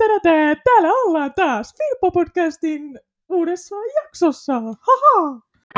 Terve! Täällä ollaan taas Filppo-podcastin uudessa jaksossa. Haha!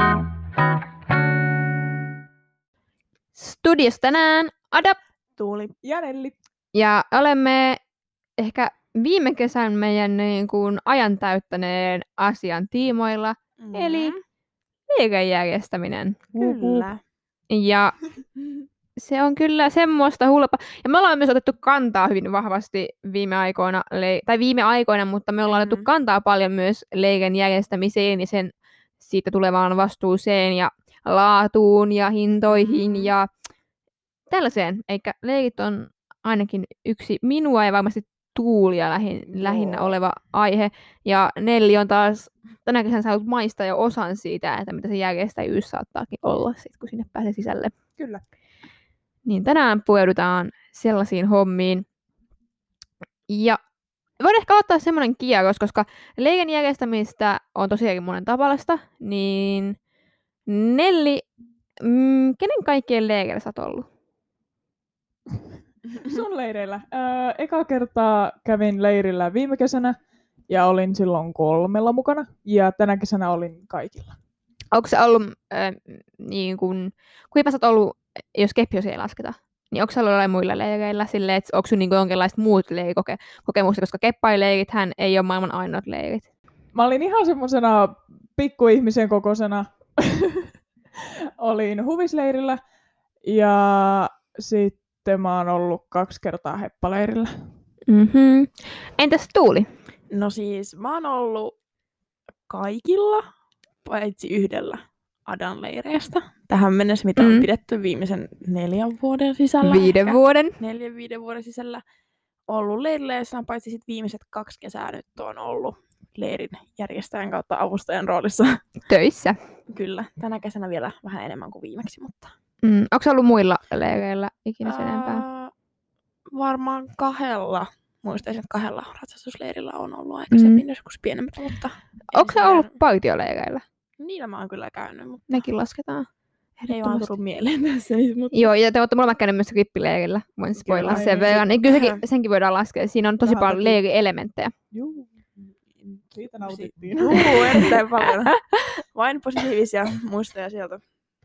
Studiossa tänään Ada Tuuli Ja Nelli. ja olemme ehkä viime kesän meidän niin kuin ajan täyttäneen asian tiimoilla, eli liigan järjestäminen. Kyllä. Ja se on kyllä semmoista hulpa. Ja me ollaan myös otettu kantaa hyvin vahvasti viime aikoina, mutta me ollaan otettu kantaa paljon myös liigan järjestämiseen ja siitä tulevaan vastuuseen ja laatuun ja hintoihin ja tällaiseen. Eikä leikit on ainakin yksi minua ja varmasti Tuulia lähinnä oleva aihe. Ja Nelli on taas tänä kesänä saanut maistaa jo osan siitä, että mitä se järjestäjyys saattaakin olla, sit, kun sinne pääsee sisälle. Kyllä. Niin tänään pureudutaan sellaisiin hommiin. Ja voin ehkä ottaa semmoinen kierros, koska leikin järjestämistä on tosiaankin monen tavallista. Niin Nelli, kenen kaikkien leikeillä sä oot ollut? Sun leireillä. Eka kertaa kävin leirillä viime kesänä ja olin silloin 3 mukana. Ja tänä kesänä olin kaikilla. Onko se ollut, niin kun, kuinka sä oot ollut, jos Keppiössä ei lasketa, niin onko sä ollut jollain muilla leireillä silleen, että onko sun niin jonkinlaista muut leirikokemusta, koska keppaileirithän ei ole maailman ainoat leirit? Mä olin ihan semmosena pikkuihmisen kokoisena. Olin huvisleirillä ja sitten mä oon ollut 2 kertaa heppaleirillä. Mm-hmm. Entäs Tuuli? No siis mä oon ollut kaikilla, paitsi yhdellä Adan leireistä. Tähän mennessä, mitä on pidetty viimeisen 4 vuoden sisällä. 5 vuoden. 4-5 vuoden sisällä ollut leirileissä, paitsi sit viimeiset 2 kesää nyt on ollut leirin järjestäjän kautta avustajan roolissa. Töissä. Kyllä, tänä kesänä vielä vähän enemmän kuin viimeksi, mutta... Onko se ollut muilla leireillä ikinä sen enempää? Varmaan 2. Muistaisin, että 2 ratsastusleirillä on ollut aikaisemmin joskus pienemmät, mutta... Onko se ollut partioleireillä? Niillä mä oon kyllä käynyt, mutta... Nekin lasketaan. Ei vaan tullut mieleen tässä. Mutta... Joo, ja te olette molemmat käynyt myös rippileirillä. Voin spoilaa sen verran. Niin kyllä senkin voidaan laskea. Siinä on tosi paljon leirielementtejä. Joo. Siitä nautittiin. Joo, erittäin paljon. Vain positiivisia muistoja sieltä.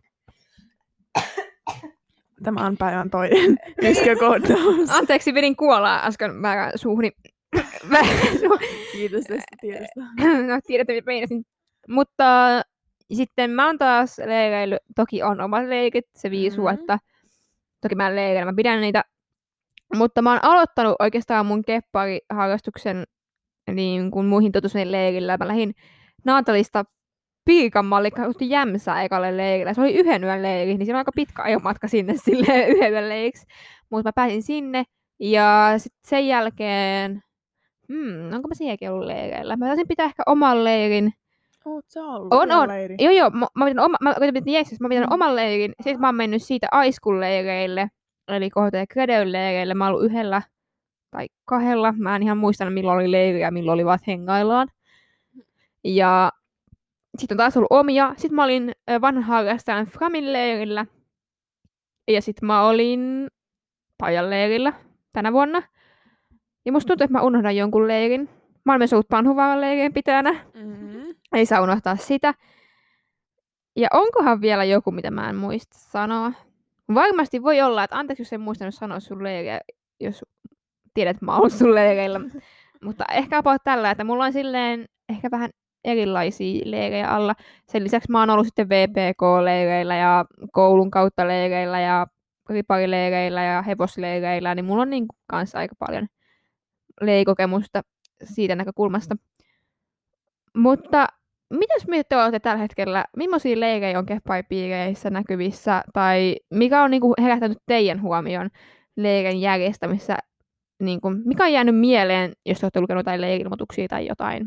Tämä on päivän toinen iskekohtaus. Anteeksi, vedin kuolaa äsken väärään suuhuni. Kiitos tästä tiedosta. No, tiedätte, mitä meinasin. Mutta sitten mä oon taas leireillyt. Toki on omat leirit, se viisuu, että toki mä leireillä, mä pidän niitä. Mutta mä oon aloittanut oikeastaan mun keppariharrastuksen niin kuin muihin totuisen leirillä. Mä lähdin Naatalista Pirkanmaalle kautta Jämsää ekalle leirille. Se oli 1 yön leiri, niin siinä on aika pitkä ajomatka sinne silleen 1 yön leiriksi. Mutta mä pääsin sinne ja sitten sen jälkeen, onko mä sen jälkeen ollut leireillä? Mä taisin pitää ehkä oman leirin. Oot sä ollut? On. Leiri. Joo. Mä pitänyt oman leirin. Sitten mä oon mennyt siitä Aiskun leireille, eli kohteen Kredeyn leireille. Mä oon ollut 1 tai 2. Mä en ihan muista, milloin oli leiri ja milloin oli vaan hengaillaan. Ja sitten on taas ollut omia. Sitten mä olin vanhan harrastajan Framin leirillä. Ja sitten mä olin Pajan leirillä tänä vuonna. Ja musta tuntuu, että mä unohdan jonkun leirin. Mä olen myös ollut Panhuvaaran leirin pitäjänä. Ei saa unohtaa sitä. Ja onkohan vielä joku, mitä mä en muista sanoa? Varmasti voi olla, että anteeksi, jos en muistanut sanoa sun leiriä, jos tiedät, että mä oon sun leireillä. Mutta ehkä about tällä, että mulla on silleen ehkä vähän erilaisia leirejä alla. Sen lisäksi mä oon ollut sitten VPK-leireillä ja koulun kautta leireillä ja riparileireillä ja hevosleireillä, niin mulla on niin kanssa aika paljon leirikokemusta siitä näkökulmasta. Mutta mitäs te olette tällä hetkellä? Millaisia leirejä on kepparipiireissä näkyvissä? Tai mikä on niinku herättänyt teidän huomioon leirin järjestämissä? Niinku, mikä on jäänyt mieleen, jos olette lukenut jotain leiri-ilmoituksia tai jotain?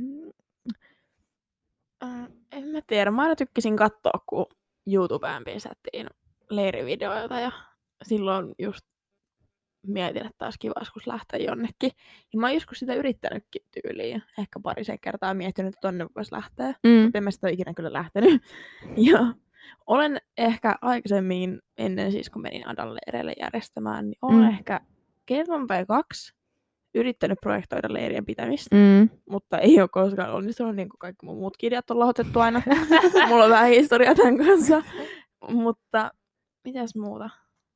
En mä tiedä. Mä aina tykkäsin katsoa, kun YouTubeen pisättiin leirivideoita ja silloin just mietin, että taas kiva joskus lähteä jonnekin. Ja mä oon joskus sitä yrittänytkin tyyliin. Ehkä 2 kertaa miettinyt, että tonne voisi lähteä. Mutta en mä sitä ole ikinä kyllä lähtenyt. Ja olen ehkä aikaisemmin, ennen siis kun menin Adan leireille järjestämään, niin olen ehkä 1 tai 2 yrittänyt projektoida leirien pitämistä, Mm. mutta ei ole koskaan onnistunut, niin kuin kaikki mun muutkin ideat on lahoitettu aina. Mulla on vähän historiaa tämän kanssa. Mutta mitäs muuta?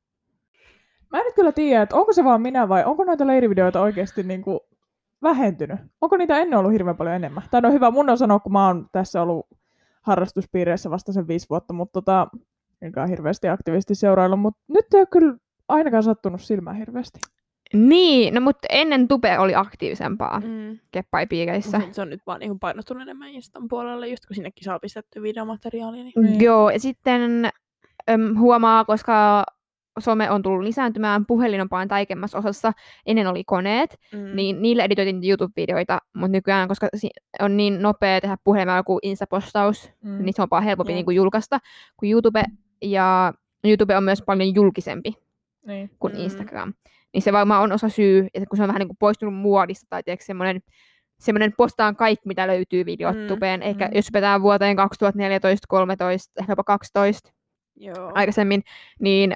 Mä en nyt kyllä tiedä, että onko se vaan minä vai onko noita leirivideoita oikeasti niinku vähentynyt? Onko niitä ennen ollut hirveän paljon enemmän? Tai no hyvä, mun on sanoa, kun mä oon tässä ollut harrastuspiireissä vasta sen 5 vuotta, mutta enkä hirveästi aktiivisesti seuraillut, mutta nyt ei ole kyllä ainakaan sattunut silmään hirveästi. Niin, no mutta ennen Tube oli aktiivisempaa Mm. keppaipiireissä. Se on nyt vaan niin painottunut enemmän Instan puolelle, just kun sinnekin saa pistettyä videomateriaalia. Niin. Joo, ja sitten huomaa, koska some on tullut lisääntymään, puhelin on paljon tärkeimmässä osassa, ennen oli koneet, niin niillä editoitiin YouTube-videoita, mutta nykyään, koska on niin nopea tehdä puhelimella joku Insta-postaus, niin se on paljon helpompi niin kuin julkaista kuin YouTube, ja YouTube on myös paljon julkisempi kuin Instagram. Niin se varmaan on osa syy, että kun se on vähän niin kuin poistunut muodista, tai tiedätkö, semmoinen postaan kaikki, mitä löytyy videot tubeen. Ehkä jos hypätään vuoteen 2014, 13, ehkä jopa 12 aikaisemmin, niin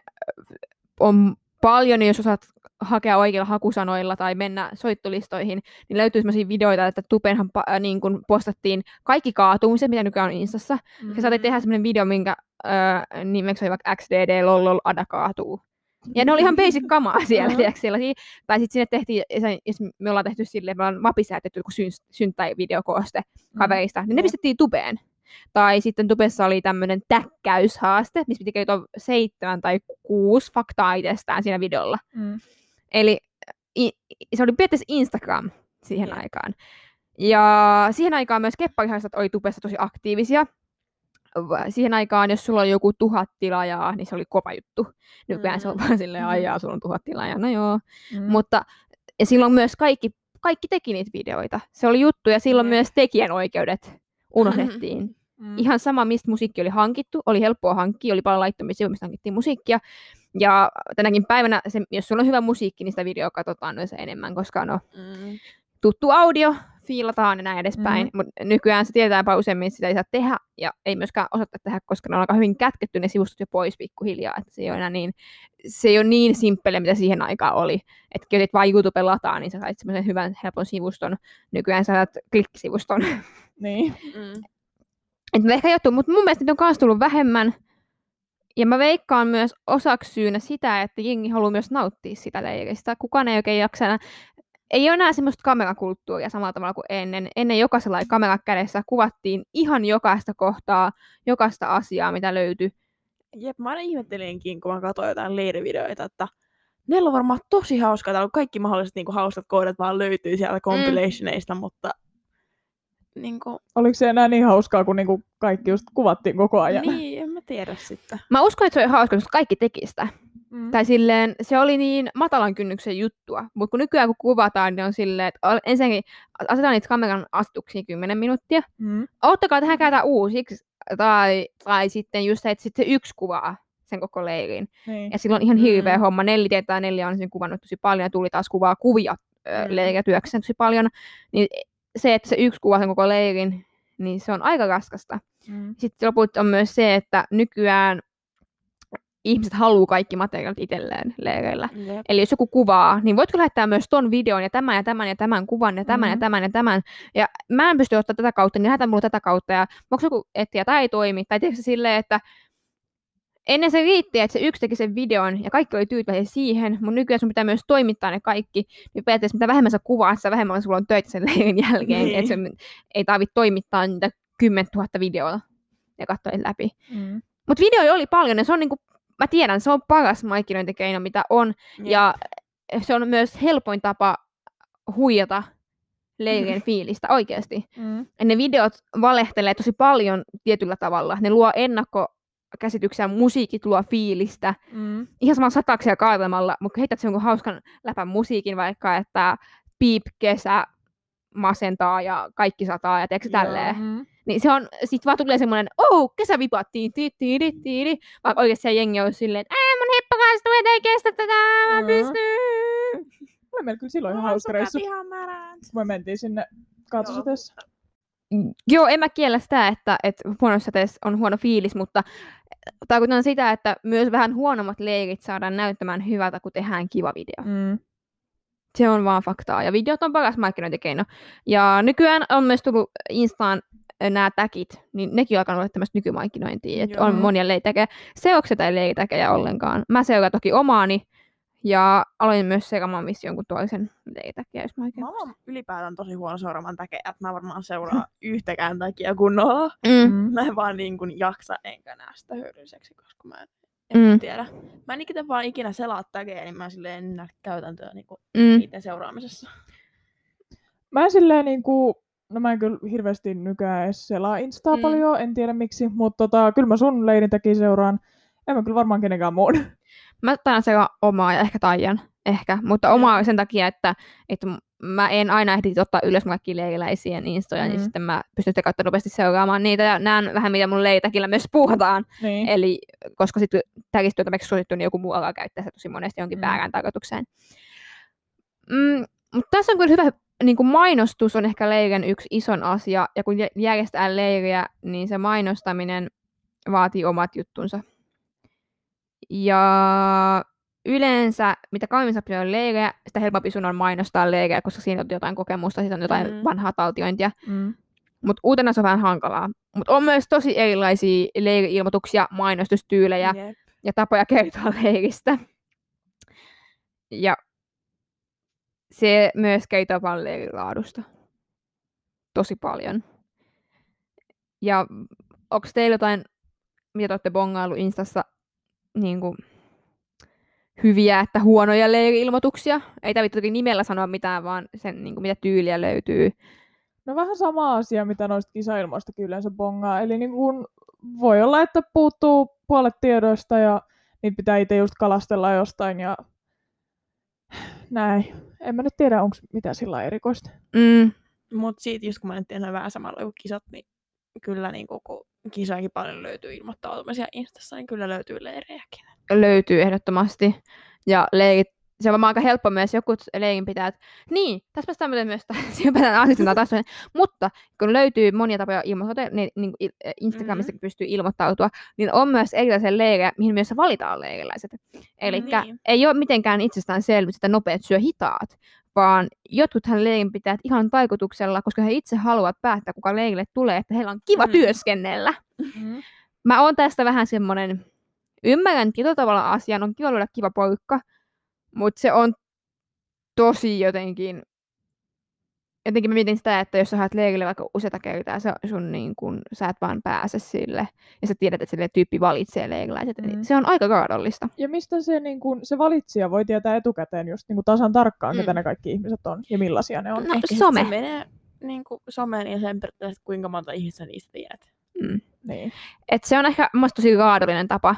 on paljon, jos osaat hakea oikeilla hakusanoilla tai mennä soittolistoihin, niin löytyy sellaisia videoita, että tubeenhan niin kun postattiin kaikki kaatumiset, mitä nykyään on Instassa. Ja saatiin tehdä semmoinen video, minkä nimeksi oli vaikka XDD lol ada kaatuu. Ja ne oli ihan basic kamaa siellä, tai sitten sinne tehtiin, jos me ollaan tehty silleen, me ollaan mapisäätetty joku synttäivideokooste kaverista, niin ne pistettiin tubeen. Tai sitten tubessa oli tämmöinen täkkäyshaaste, missä piti kertoa 7 tai 6 faktaa itsestään siinä videolla. Eli se oli periaatteessa Instagram siihen aikaan. Ja siihen aikaan myös kepparihaastat oli tubessa tosi aktiivisia. Siihen aikaan, jos sulla oli joku 1000 tilaajaa, niin se oli kova juttu. Nykyään se on vaan silleen, aijaa, sulla on 1000 tilaajaa, no joo. Mutta ja silloin myös kaikki teki niitä videoita. Se oli juttu, ja silloin myös tekijänoikeudet unohdettiin. Ihan sama, mistä musiikki oli hankittu, oli helppoa hankkia, oli paljon laittomia sivuja, mistä hankittiin musiikkia. Ja tänäkin päivänä, jos sulla on hyvä musiikki, niin sitä videoa katsotaan noissa enemmän, koska tuttu audio, fiilataan ja näin edespäin. Mutta nykyään se tietää paljon useammin, että sitä ei saa tehdä ja ei myöskään osata tehdä, koska ne on aika hyvin kätketty ne sivustot jo pois pikkuhiljaa. Että se ei ole niin simppele, mitä siihen aikaan oli. Että kun vain YouTube lataa, niin sä sait semmoisen hyvän, helpon sivuston. Nykyään sä saat klikkisivuston. Niin. Että me ehkä johtuu, mutta mun mielestä niitä on myös tullut vähemmän. Ja mä veikkaan myös osaksi syynä sitä, että jengi haluaa myös nauttia sitä leiristä. Kukaan ei oikein jaksa. Ei ole enää semmoista kamerakulttuuria samalla tavalla kuin ennen. Ennen jokaisella kamera kädessä kuvattiin ihan jokaista kohtaa, jokaista asiaa, mitä löytyi. Jep, mä aina ihmettelinkin, kun mä katsoin jotain leirivideoita, että neillä on varmaan tosi hauskaa. Täällä on kaikki mahdolliset niin kuin, hauskat kohdat vaan löytyy sieltä compilationeista, mutta niin kuin... Oliko se enää niin hauskaa, kun niinku kaikki just kuvattiin koko ajan? Niin, en mä tiedä sitten. Mä uskon, että se oli hauskaa, koska kaikki teki sitä. Tai silleen, se oli niin matalan kynnyksen juttua, mutta kun nykyään kun kuvataan, niin on silleen, että ensinnäkin asetetaan niitä kameran asetuksia 10 minuuttia. Ottakaa tähän käytetään uusiksi, tai sitten just se, että sit se yksi kuvaa sen koko leirin. Ja silloin ihan hirveä homma. Nelli on sen kuvannut tosi paljon ja tuli taas kuvaa kuvia leirityökseen tosi paljon. Niin se, että se yksi kuvaa sen koko leirin, niin se on aika raskasta. Sitten lopulta on myös se, että nykyään ihmiset haluaa kaikki materiaalit itselleen leireillä. Eli jos joku kuvaa, niin voitko lähettää myös ton videon ja tämän ja tämän ja tämän kuvan ja tämän ja tämän ja tämän. Ja mä en pysty ottaa tätä kautta, niin lähetän mulle tätä kautta. Ja voiko joku etsiä tai ei toimi? Tai tiedätkö silleen, että ennen se riitti, että se yksi teki sen videon ja kaikki oli tyytyväisiä siihen, mutta nykyään sun pitää myös toimittaa ne kaikki. Niin periaatteessa mitä vähemmän sä kuvaat, sitä vähemmän sulla on töitä sen leirin jälkeen. Että se ei tarvitse toimittaa niitä 10 000 videoa ja katsoa läpi. Mutta videoja oli paljon ja se on niinku, mä tiedän, se on paras markkinointikeino, mitä on. Ja se on myös helpoin tapa huijata leirien fiilistä oikeasti. Ne videot valehtelee tosi paljon tietyllä tavalla. Ne luo ennakkokäsityksiä, musiikit luo fiilistä. Ihan sama sataksia kaatelemalla, mutta heität sen jonkun hauskan läpän musiikin vaikka, että piip, kesä, masentaa ja kaikki sataa ja teekö tälleen. Niin se on, sit vaan tulee semmoinen, kesä vipattiin, vaikka oikeesti se jengi olisi silleen, että mun hippakaistuet ei kestä tätä, mä pystyn. Oli meillä kyllä silloin ihan hauska reissu. Kun me mentiin sinne kaatosateessa. Joo, en mä kiellä sitä, että huonossa sateessa on huono fiilis, mutta tarkoitan sitä, että myös vähän huonommat leirit saadaan näyttämään hyvältä, kun tehdään kiva video. Se on vaan faktaa. Ja videot on paras markkinointikeino. Ja nykyään on myös tullut Instaan nämä tagit, niin nekin on alkanut olla tämmöistä nykymarkkinointia. Että on monia leitäkejä. Seuraatko tai leitäkejä ollenkaan? Mä seuraan toki omaani. Ja aloin myös seuraamaan missä jonkun toisen leitäkejä, jos mä oikein. Mä oon ylipäätään tosi huono seuraamaan täkeä, että mä varmaan seuraan yhtäkään takia kunnolla. Mä en vaan niin kuin jaksa enkä näe sitä hyödylliseksi, koska mä en tiedä. Mä en ikinä selaa täkeä, niin mä silleen en näe käytäntöä niinku niiden seuraamisessa. Mä silleen niinku, no mä en kyllä hirveästi nykyään edes selaa Instaa paljon, en tiedä miksi, mutta kyllä mä sun leirintäkin seuraan. En mä kyllä varmaan kenenkään muun. Mä taidan seuraa omaa ja ehkä Taijan, mutta omaa sen takia, että mä en aina ehdi ottaa ylös kaikki leiriläisien instoja, niin sitten mä pystyn sitä kautta nopeasti seuraamaan niitä ja näen vähän mitä mun leitäkillä myös puhutaan. Niin. Eli koska sitten tärkistyy tämmöiksi suosittu, niin joku muu alkaa käyttää sitä tosi monesti jonkin väärään tarkoitukseen. Mutta tässä on kyllä hyvä, niin kuin mainostus on ehkä leirin yksi ison asia, ja kun järjestetään leiriä, niin se mainostaminen vaatii omat juttunsa. Ja yleensä, mitä kauemmin sä on leirejä, sitä helpompi sun on mainostaa leirejä, koska siinä on jotain kokemusta, siitä on jotain vanhaa taltiointia. Mutta uutena se on vähän hankalaa. Mutta on myös tosi erilaisia leiri-ilmoituksia, mainostustyylejä ja tapoja kertoa leiristä. Ja se myös kertoo paljon leirin laadusta. Tosi paljon. Ja onko teillä jotain, mitä te olette bongaillut Instassa, niin kuin hyviä että huonoja leiri-ilmoituksia? Ei tarvitse toki nimellä sanoa mitään, vaan sen, niin kuin, mitä tyyliä löytyy. No vähän sama asia, mitä noista kisailmoistakin yleensä bongaa. Eli niin kuin voi olla, että puuttuu puolet tiedoista ja niitä pitää itse just kalastella jostain ja näin. En mä nyt tiedä, onko mitään sillä erikoista. Mutta siitä just kun mä nyt tiedän vähän samalla kuin kisat, niin kyllä niin kun kisaakin paljon löytyy ilmoittautumisia Instassa, niin kyllä löytyy leirejäkin. Löytyy ehdottomasti. Ja leirit, se on aika helppo myös joku leirinpitäjät. Niin, tässä päästään myös taas. Mutta kun löytyy monia tapoja ilmoittaa, niin Instagramissa pystyy ilmoittautua, niin on myös erilaisia leirejä, mihin myös valitaan leiriläiset. Eli ei ole mitenkään itsestään selvä, että nopeat syö hitaat, vaan jotkuthan leirinpitäjät ihan tarkoituksella, koska he itse haluavat päättää, kuka leirille tulee, että heillä on kiva työskennellä. Mä oon tästä vähän semmoinen, ymmärrän tietyllä tavalla asian, on kiva luoda kiva porukka, mutta se on tosi jotenkin mä mietin sitä, että jos sä haet leirille vaikka useita kertaa, sä et vaan pääse sille, ja sä tiedät, että se tyyppi valitsee leiriläiset, niin se on aika raadollista. Ja mistä se valitsija voi tietää etukäteen just tasan tarkkaan, ketä ne kaikki ihmiset on, ja millaisia ne on? No, some. Se menee someen ja sen periaatteessa, kuinka monta ihmistä niistä tiedät. Niin. Et se on ehkä musta tosi raadollinen tapa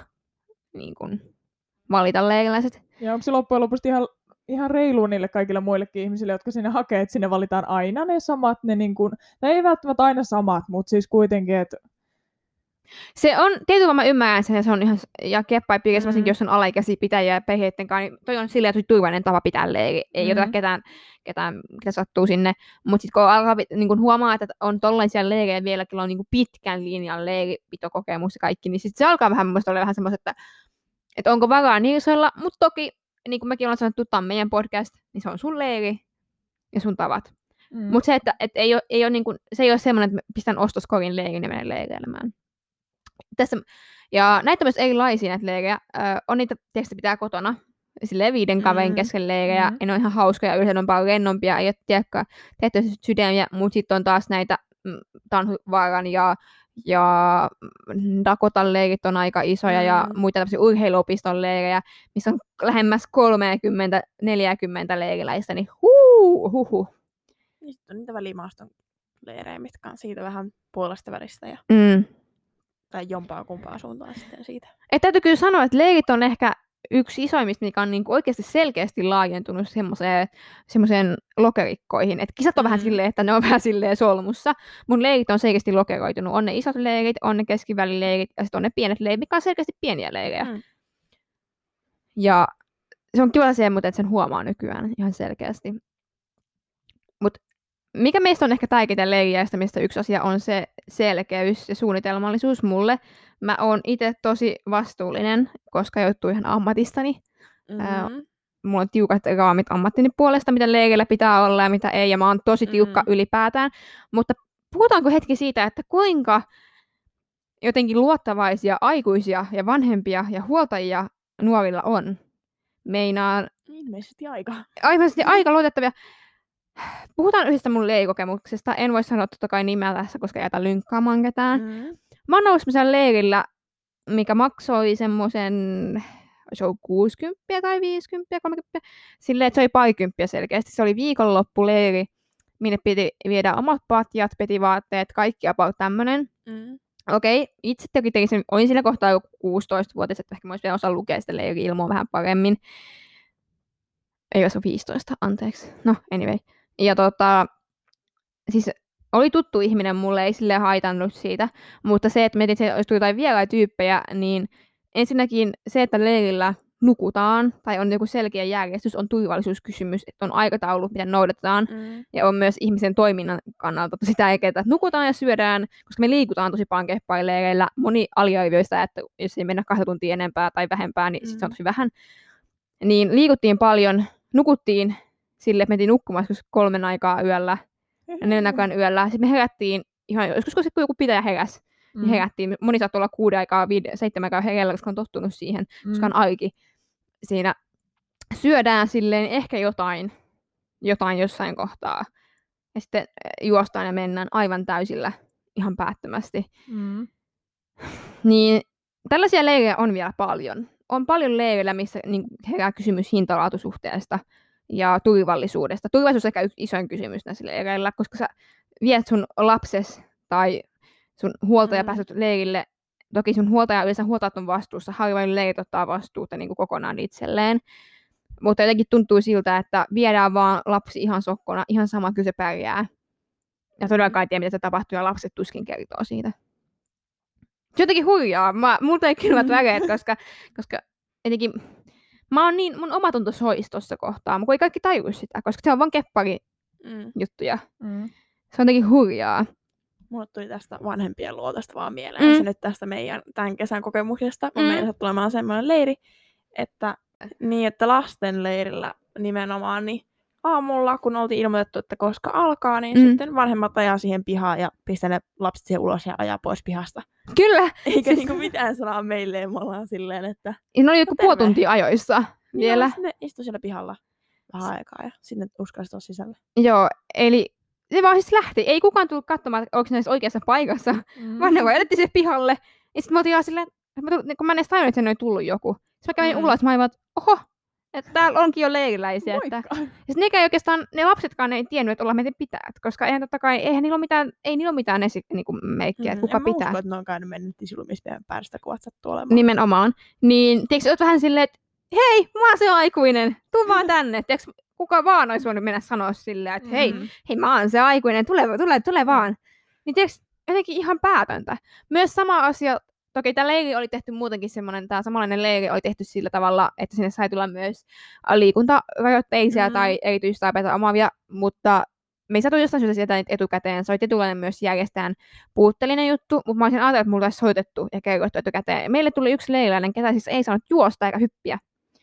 valita leiriläiset. Ja onko se loppujen lopuksi ihan reilu niille kaikille muillekin ihmisille, jotka sinne hakee, että sinne valitaan aina ne samat, ne ei välttämättä aina samat, mutta siis kuitenkin, että se on, tietysti mä ymmärrän sen, ja se on ihan, ja keppaipiirissä, varsinkin jos on alaikäisiä pitäjiä ja perheitten kanssa, niin toi on silleen tosi turvallinen tapa pitää leiri. Ei oteta ketään, ketä sattuu sinne. Mutta sitten kun alkaa huomaa, että on tollaisia leirejä vielä, joilla on pitkän linjan leiripitokokemus ja kaikki, niin sitten se alkaa vähän mun mielestä olla vähän semmoista, että onko varaa niisoilla, mutta toki, niin kuin mekin ollaan sanottu, tämä on meidän podcast, niin se on sun leiri ja sun tavat. Mutta se, että ei ole se ei ole semmoinen, että pistän ostoskorin leirin ja menen leireilemään. Tässä, ja näitä myös erilaisia näitä leirejä. On niitä, tietysti pitää kotona, silleen 5 kaverin kesken leirejä, ja ne on ihan hauskoja, yleensä on paljon rennompia, ei ole tehty sydämiä, mutta sitten on taas näitä Tanhuvaaran ja Dakotan leirit on aika isoja, ja muita tämmöisiä urheiluopiston leirejä, missä on lähemmäs 30-40 leiriläistä, niin huhu. Sitten on niitä välimaaston leirejä, mitkä on siitä vähän puolesta välistä ja tai jompaa kumpaa suuntaan sitten siitä. Täytyy kyllä sanoa, että leirit on ehkä yksi isoimmista, mikä on oikeasti selkeästi laajentunut semmoiseen lokerikkoihin. Et kisat on vähän silleen, että ne on vähän silleen solmussa. Mun leirit on selkeästi lokeroitunut. On ne isot leirit, on ne keskivälileirit ja sitten on ne pienet leirit, mikä on selkeästi pieniä leirejä. Ja se on kiva se, mutta sen huomaa nykyään ihan selkeästi. Mut mikä meistä on ehkä tärkeintä leirijärjestämistä yksi asia on se selkeys ja suunnitelmallisuus mulle. Mä oon itse tosi vastuullinen, koska joutuu ihan ammatistani. mulla on tiukat raamit ammattini puolesta, mitä leirillä pitää olla ja mitä ei, ja mä oon tosi tiukka ylipäätään. Mutta puhutaanko hetki siitä, että kuinka jotenkin luottavaisia aikuisia ja vanhempia ja huoltajia nuorilla on? Meinaan Ilmeisesti aika luotettavia. Puhutaan yhdestä mun leirikokemuksesta. En voi sanoa totta kai nimeä tässä, koska jätä lynkkaamaan ketään. Mä oon ollut semmoisella leirillä, mikä maksoi semmoisen, se oli 60 tai 50, 30. Silleen, että se oli parikymppiä selkeästi. Se oli viikonloppuleiri, minne piti viedä omat patjat, petivaatteet, kaikki about tämmönen. Okei, itse tekin sen, olin sillä kohtaa jo 16-vuotias, että ehkä mä olisin vielä osannut lukea sitä leiri-ilmoa vähän paremmin. Ei, se on 15, anteeksi. No, anyway. Ja siis oli tuttu ihminen mulle, ei silleen haitannut siitä, mutta se, että mietin, että olisi jotain vieraita tyyppejä, niin ensinnäkin se, että leirillä nukutaan, tai on joku selkeä järjestys, on turvallisuuskysymys, että on aikataulu, mitä noudatetaan, ja on myös ihmisen toiminnan kannalta tosi tärkeää, että nukutaan ja syödään, koska me liikutaan tosi paljon keppareileillä. Moni aliarvioi sitä, että jos ei mennä 2 tuntia enempää tai vähempää, niin sitten se on tosi vähän. Niin liikuttiin paljon, nukuttiin sille, että mentiin nukkumaan 3 aikaa yöllä, 4 aikaan yöllä. Sitten me herättiin, ihan joskus kun joku pitäjä heräsi, niin herättiin. Moni saattoi olla 6 aikaa, 7 aikaa herällä, koska on tottunut siihen, koska on arki. Siinä syödään silleen ehkä jotain jossain kohtaa. Ja sitten juostaan ja mennään aivan täysillä ihan päättömästi. Niin tällaisia leirejä on vielä paljon. On paljon leirejä, missä niin herää kysymys hintalaatusuhteesta ja turvallisuudesta. Turvallisuus on ehkä yksi isoin kysymys näissä leireillä, koska sä viet sun lapses tai sun huoltaja pääset leirille. Toki sun huoltaja yleensä huoltajat on vastuussa, harvoin leirit ottaa vastuuta niin kuin kokonaan itselleen. Mutta jotenkin tuntuu siltä, että viedään vaan lapsi ihan sokkona, ihan sama kyllä se pärjää. Ja todellakaan ei tiedä, mitä se tapahtuu, ja lapset tuskin kertoo siitä. Se on jotenkin hurjaa. Multa ei kylmät väreet, koska jotenkin mun omatunto soisi tuossa kohtaa, mutta ei kaikki tajua sitä, koska se on vaan keppari juttuja. Se on jotenkin hurjaa. Mulle tuli tästä vanhempien luotosta vaan mieleen se nyt tästä meidän tämän kesän kokemuksesta, kun meillä sattuu olemaan semmoinen leiri, että lasten leirillä nimenomaan niin aamulla, kun oltiin ilmoitettu, että koska alkaa, niin sitten vanhemmat ajaa siihen pihaan ja pistää ne lapset siihen ulos ja ajaa pois pihasta. Kyllä! Eikä niinku mitään sanaa meille, me ollaan silleen, että... Ne oli joku puoli tuntia ajoissa vielä. Ne istui siellä pihalla vähän aikaa ja sinne uskalsi tuossa sisällä. Joo, eli se vaan siis lähti. Ei kukaan tullut katsomaan, että onko ne oikeassa paikassa, vaan ne vaan jätettiin se pihalle. Ja sitten me oltiin ihan silleen, kun mä en edes tajunnut, että sen oli tullut joku. Sitten mä kävin ulos, mä olin vaan, että oho, että täällä onkin jo leiriläisiä. Että... Ja sitten ne lapsetkaan ei tiennyt, että ollaan meitä pitää. Koska eihän totta kai, eihän niillä ole mitään niinku meikkiä, että kuka pitää. En mä usko, että ne on käynyt mennyt tisulumispien päästä, kun sattuu olemaan. Nimenomaan. Niin, tiedätkö, olet vähän silleen, että hei, mä oon se aikuinen, tuu vaan tänne. Tiedätkö, kuka vaan olisi voinut mennä sanoa silleen, että hei, mä oon se aikuinen, tule vaan. Niin tiedätkö, jotenkin ihan päätöntä. Myös sama asia, toki tämä leiri oli tehty muutenkin semmoinen, tämä samanlainen leiri oli tehty sillä tavalla, että sinne sai tulla myös liikuntarajoitteisia tai erityistarpeita omaavia, mutta me ei saatu jostain syystä sieltä etukäteen. Se oli tietynlainen myös järjestään puutteellinen juttu, mutta mä olisin ajatellut, että mulla olisi soitettu ja kerrottu etukäteen. Meille tuli yksi leiriläinen, ketä siis ei saanut juosta eikä hyppiä.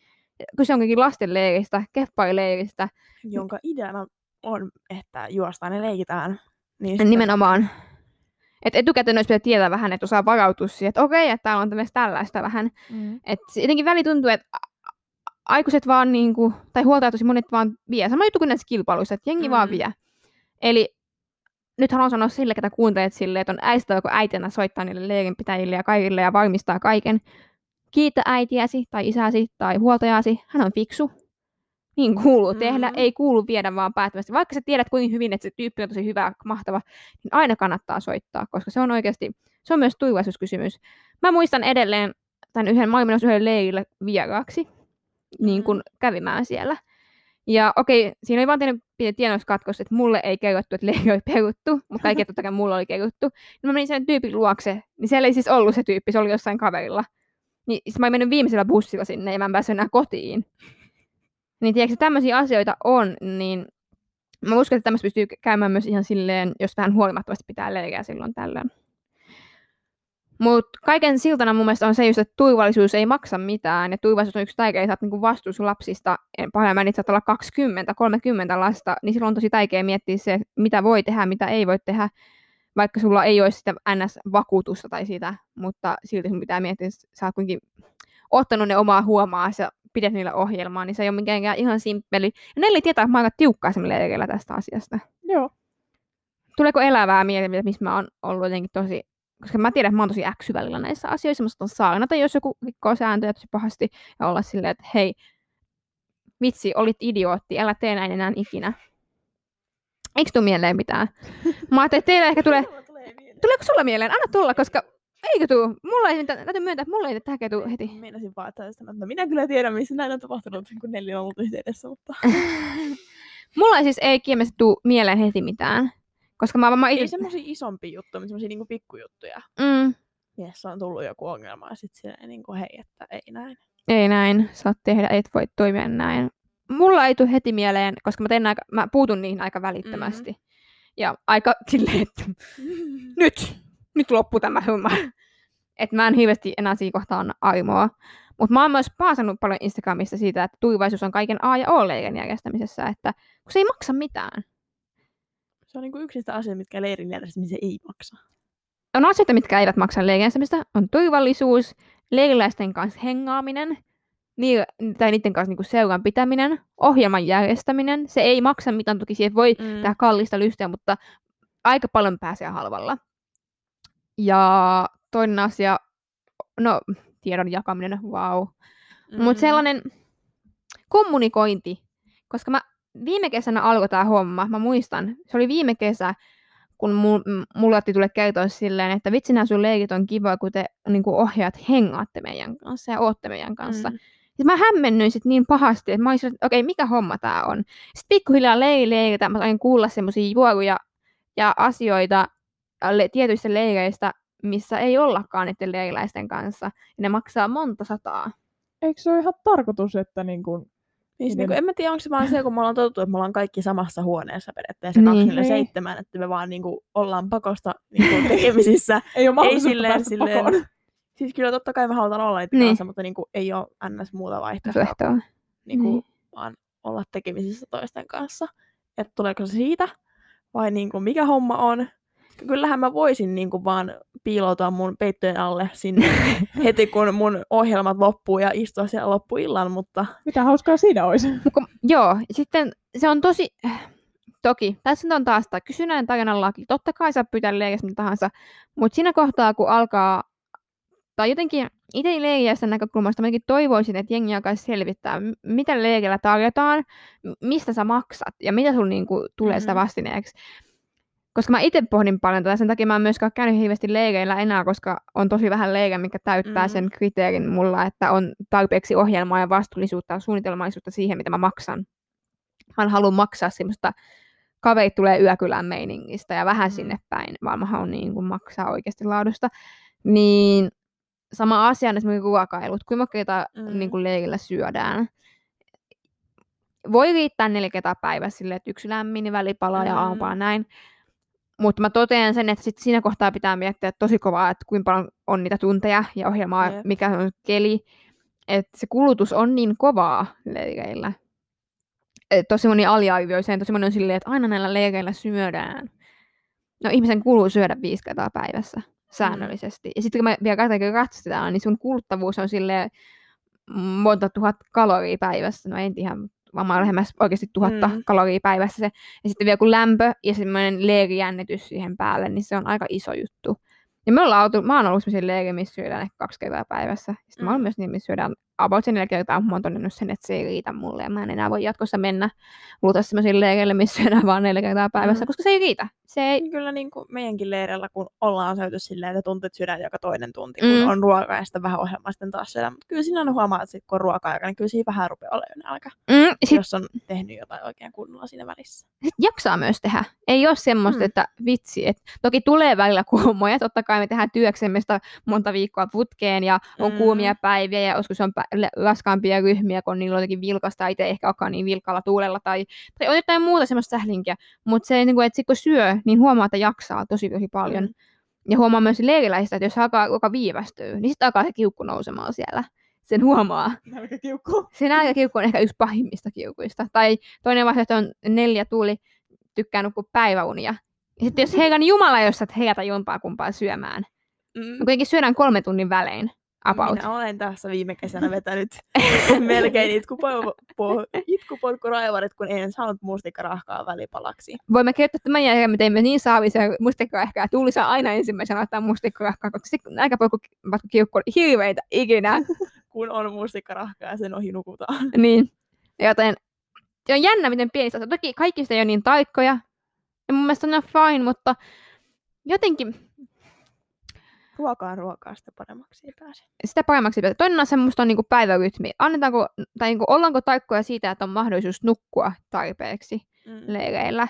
Kyse onkin lastenleiristä, kepparileiristä. Jonka ideana on, että juostaan ja leikitään. Niin nimenomaan. Että etukäteen olisi pitänyt tietää vähän, että osaa varautua siihen, että okei, että täällä on tällaista vähän. Että jotenkin väli tuntuu, että aikuiset vaan niinku, tai huoltajat tosi monet vaan vie. Sama juttu kuin näissä kilpailuissa, että jengi vaan vie. Eli nyt haluan sanoa sille, ketä kuuntelet sille, että on äistä joko äitinä soittaa niille leirinpitäjille ja kaikille ja varmistaa kaiken. Kiitä äitiäsi tai isäsi tai huoltajaasi. Hän on fiksu. Niin kuuluu tehdä. Ei kuulu viedä vaan päättävästi. Vaikka sä tiedät kuinka hyvin, että se tyyppi on tosi hyvä, mahtava, niin aina kannattaa soittaa, koska se on oikeasti, se on myös turvallisuuskysymys. Mä muistan edelleen tämän mä olin menossa yhden leirille vieraaksi, niin kuin kävimään siellä. Ja okei, siinä oli vaan pieni tienoiskatkos, että mulle ei kerrottu, että leiri oli peruttu, mutta kaikki totta kai mulle oli kerrottu. Niin mä menin sen tyypin luokse, niin siellä ei siis ollut se tyyppi, se oli jossain kaverilla. Niin mä olin mennyt viimeisellä bussilla sinne ja mä en päässyt enää kotiin. Niin tiedätkö, tämmöisiä asioita on, niin mä uskon, että tämmöistä pystyy käymään myös ihan silleen, jos vähän huolimattomasti pitää leiriä silloin tällöin. Mutta kaiken siltana mun mielestä on se just, että turvallisuus ei maksa mitään. Ja turvallisuus on yksi tärkeä, että sä oot niinku vastuussa lapsista. Pahoin että saat olla 20-30 lasta, niin silloin on tosi tärkeä miettiä se, mitä voi tehdä, mitä ei voi tehdä. Vaikka sulla ei olisi sitä NS-vakuutusta tai sitä, mutta silti sun pitää miettiä, että sä oot kuitenkin ottanut ne omaa huomaa ja pidät niillä ohjelmaa, niin se ei ole mikään ihan simppeli. Ja Nelli tietää, että mä oon aika tiukkaa esimerkiksi leirillä tästä asiasta. Joo. Tuleeko elävää mieleen, missä mä oon ollut jotenkin tosi, koska mä tiedän, että mä oon tosi äksyvälillä näissä asioissa, musta on saarnata, jos joku rikkoo sääntöjä tosi pahasti, ja olla silleen, että hei, vitsi, olit idiootti, älä tee näin enää ikinä. Eikö tuu mieleen mitään? Mä ajattelin, että teille ehkä tulee. Tuleeko sulla mieleen? Anna tulla, koska eikö tuu? Mulla ei mitään, täytyy myöntää, että mulla ei tähän tuu heti. Meinasin vaan, että minä kyllä tiedän, missä näin on tapahtunut, kun Nelli on ollut edessä, mutta... Mulla ei siis ei kiemessä tuu mieleen heti mitään. Koska mä ei semmosia isompia juttuja, mutta semmosia niinku pikkujuttuja. Missä on tullut joku ongelma ja sit silleen niinku hei, että ei näin. Ei näin, saat tehdä, et voi toimia näin. Mulla ei tule heti mieleen, koska mä puutun niihin aika välittömästi. Ja aika silleen, että nyt loppuu tämä homma. Että mä en hirveästi enää siinä kohtaa anna aimoa. Mutta mä oon myös paasannut paljon Instagramista siitä, että turvallisuus on kaiken A ja O leirin järjestämisessä, että kun se ei maksa mitään. Se on niinku yksi niistä asioista, mitkä leirin järjestämisessä ei maksa. On asioita, mitkä eivät maksa leirin järjestämistä. On turvallisuus, leiriläisten kanssa hengaaminen, tai niiden kanssa niinku seuran pitäminen, ohjelman järjestäminen. Se ei maksa mitään, toki siihen voi tehdä kallista lystiä, mutta aika paljon pääsee halvalla. Ja toinen asia, no tiedon jakaminen, wow. Mutta sellainen kommunikointi, koska viime kesänä alkoi tämä homma, mä muistan, se oli viime kesä, kun mulle tuli kertoa silleen, että vitsi nämä sun leirit on kiva, kun te niinku ohjaat hengaatte meidän kanssa ja ootte meidän kanssa. Sitten mä hämmennyin sit niin pahasti, että mä olisin, että okei, mikä homma tää on. Sitten pikkuhiljaa leiriltä mä sain kuulla semmosia juoruja ja asioita tietyistä leireistä, missä ei ollakaan niiden leiriläisten kanssa. Ja ne maksaa monta sataa. Eikö se ole ihan tarkoitus, että niinku... Niin en mä tiedä, onko se vaan se, kun me ollaan totuttu, että me ollaan kaikki samassa huoneessa periaatteessa 24/7, että me vaan niinku ollaan pakosta niinku tekemisissä. Ei ole mahdollisuutta päästä pakoon. Siis kyllä totta kai me halutaan olla niitä kanssa, mutta niinku ei ole ns. Muuta vaihtoehtoa. Niinku vaan olla tekemisissä toisten kanssa. Että tuleeko se siitä? Vai niinku mikä homma on? Kyllähän mä voisin niinku vaan piiloutua mun peittojen alle sinne heti, kun mun ohjelmat loppuu ja istua siellä loppuillan, mutta... Mitä hauskaa siinä olisi? Joo, sitten se on tosi... Toki, tässä on taas tämä kysynnän tarinan laki. Totta kai saa pyytää leirissä mitä tahansa, mutta siinä kohtaa, kun alkaa... Tai jotenkin itse leiriästä näkökulmasta mä toivoisin, että jengi alkaisi selvittää, mitä leirillä tarjotaan, mistä sä maksat ja mitä sulla niinku tulee sitä vastineeksi. Koska mä itse pohdin paljon tätä, sen takia mä en myöskään käynyt hirveästi leireillä enää, koska on tosi vähän leirejä, mikä täyttää sen kriteerin mulla, että on tarpeeksi ohjelmaa ja vastuullisuutta ja suunnitelmallisuutta siihen, mitä mä maksan. Mä haluan maksaa semmoista, kaverit tulee yökylän meiningistä ja vähän sinne päin, vaan mä haluan niin kuin maksaa oikeasti laadusta. Niin sama asia on esimerkiksi ruokailut, kuinka kertaa niin kuin leirillä syödään. Voi riittää 4 kertaa päivässä silleen, että yksi lämmin välipala ja aamupala näin. Mutta mä totean sen, että sit siinä kohtaa pitää miettiä tosi kovaa, että kuinka paljon on niitä tunteja ja ohjelmaa, mikä on keli. Että se kulutus on niin kovaa leireillä. Tosi moni aliarvioi sen, tosi moni on silleen, että aina näillä leireillä syödään. No ihmisen kuuluu syödä 5 kertaa päivässä säännöllisesti. Ja sitten kun me vielä katsotaan, niin sun kuluttavuus on silleen monta tuhat kaloria päivässä. No en ihan, vaan mä olen lähemmäs oikeasti 1000 kaloria päivässä se. Ja sitten vielä kun lämpö ja semmoinen leirijännitys siihen päälle, niin se on aika iso juttu. Ja mä oon ollut sellaisia leirejä, missä syödään ehkä 2 kertaa päivässä. Sitten mä oon myös niin, missä syödään about 4 kertaa, mutta mä oon todennut sen, että se ei riitä mulle. Ja mä en enää voi jatkossa mennä luulta sellaisille leireille, missä syödään vaan 4 kertaa päivässä, koska se ei riitä. Se ei... Kyllä niin kuin meidänkin leireillä, kun ollaan syöty silleen, että tuntuu, että syödään joka toinen tunti, kun on ruokaa ja sitten vähän ohjelmaa sitten taas syödään. Mutta kyllä siinä on huomaa, että kun on ruoka-aika, niin kyllä siinä vähän rupeaa olemaan nälkä, jos on tehnyt jotain oikein kunnolla siinä välissä. Sitten jaksaa myös tehdä. Ei ole semmoista, että vitsi. Että toki tulee välillä kuumoja. Totta kai me tehdään työksemme sitä monta viikkoa putkeen ja on kuumia päiviä ja joskus on raskaampia ryhmiä, kun niillä on jotenkin vilkasta, itse ehkä alkaa niin vilkalla tuulella tai on jotain muuta semmoista sählinkiä. Mutta se, että sit kun syö, niin huomaa, että jaksaa tosi paljon. Ja huomaa myös leiriläisistä, että jos alkaa ruoka viivästyy, niin sitten alkaa se kiukku nousemaan siellä. Sen huomaa. Nälkäkiukku. Se nälkäkiukku on ehkä yksi pahimmista kiukuista. Tai toinen vaihtoehto on 4 Tuuli tykkää nukkua päiväunia. Ja sitten jos Herran Jumala, jos sä herätä jompaa kumpaa syömään. No kuitenkin syödään 3 tunnin välein. About. Minä olen tässä viime kesänä vetänyt melkein itkupotkuraivarit, kun en saanut mustikkarahkaa välipalaksi. Voimme kertoa tämän jälkeen, me teimme niin saavisia mustikkarahkaa. Tuuli saa aina ensimmäisenä ottaa mustikkarahkaa, koska sitten nälkäkiukku oli hirveitä ikinä. Kun on mustikkarahkaa ja sen ohi nukutaan. Niin. Joten se on jännä, miten pienistä asioista. Toki kaikki sitä ei ole niin taikkoja. Ja mun mielestä on ihan fine, mutta jotenkin Ruokaa sitä paremmaksi ei pääse. sitä paremmaksi ei pääse. Toinen on semmoista on niinku päivärytmi. Annetaanko, tai niinku, ollaanko taikkoja siitä, että on mahdollisuus nukkua tarpeeksi leireillä?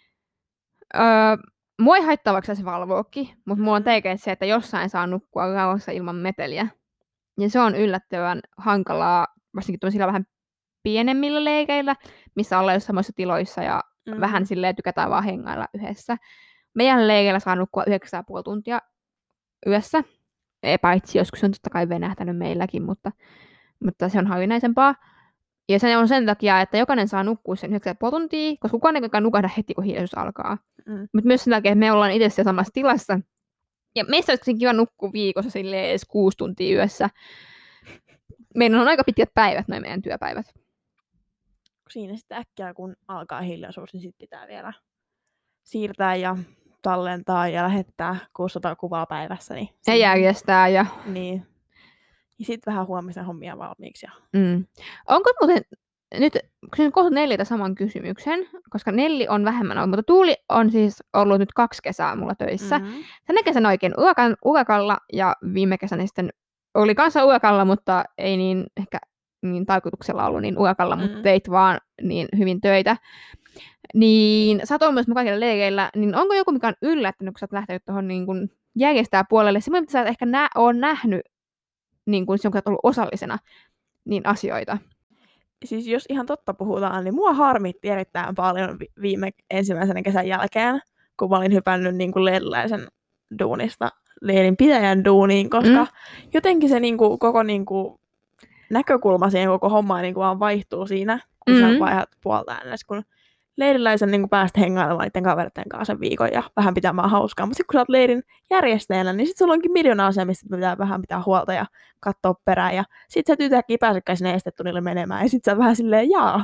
Mua ei haittaa vaikka se valvoakin, mutta mulla on tärkeää se, että jossain saa nukkua rauhassa ilman meteliä. Ja se on yllättävän hankalaa, varsinkin tuollaisilla vähän pienemmillä leireillä, missä ollaan jossain samoissa tiloissa ja vähän silleen tykätään vaan hengailla yhdessä. Meidän leireillä saa nukkua 9,5 tuntia yössä. Paitsi joskus on totta kai venähtänyt meilläkin, mutta se on harvinaisempaa. Ja se on sen takia, että jokainen saa nukkua sen 9,5 tuntia, koska kukaan ei nukahda heti, kun hiljaisuus alkaa. Mutta myös sen takia, että me ollaan itse siellä samassa tilassa. Ja meistä olisi kiva nukkua viikossa silleen edes 6 tuntia yössä. Meillä on aika pitkät päivät, noin meidän työpäivät. Siinä sitten äkkiä, kun alkaa hiljaisuus, niin sitten pitää vielä siirtää ja tallentaa ja lähettää 600 kuvaa päivässä. Niin ja järjestää. Ja niin. Ja sitten vähän huomisen hommia valmiiksi. Onko muuten, nyt kysyn kohta Nelliltä saman kysymyksen, koska Nelli on vähemmän ollut, mutta Tuuli on siis ollut nyt 2 kesää mulla töissä. Tänä kesänä oikein urakalla ja viime kesänä sitten oli kanssa urakalla, mutta ei niin ehkä niin tarkoituksella ollut niin urakalla, mutta teit vaan niin hyvin töitä. Niin sä oot ollut myös kaikilla leireillä, niin onko joku, mikä on yllättänyt, kun sä oot lähtenyt tuohon niin kuin järjestää puolelle? Semmoinen, mitä sä ehkä oot nähnyt, niin kun sä oot ollut osallisena, niin asioita. Siis jos ihan totta puhutaan, niin mua harmitti erittäin paljon viime ensimmäisenä kesän jälkeen, kun mä olin hypännyt niin kuin leiriläisen duunista leirin pitäjän duuniin, koska jotenkin se niin kuin, koko niin kuin, näkökulma siihen koko hommaan niin kuin, vaan vaihtuu siinä, kun sä vaihdat puolta äänes, kun leiriläisen niin päästä hengailemaan niiden kaveritten kanssa sen viikon ja vähän pitämään hauskaa. Mutta sitten kun sä oot leirin järjestäjänä, niin sitten sulla onkin miljoona asiaa, mistä pitää vähän pitää huolta ja katsoa perään. Ja sitten sä yhtäkkiä pääsekään sinne estetunnille menemään. Ja sitten sä vähän silleen jaa.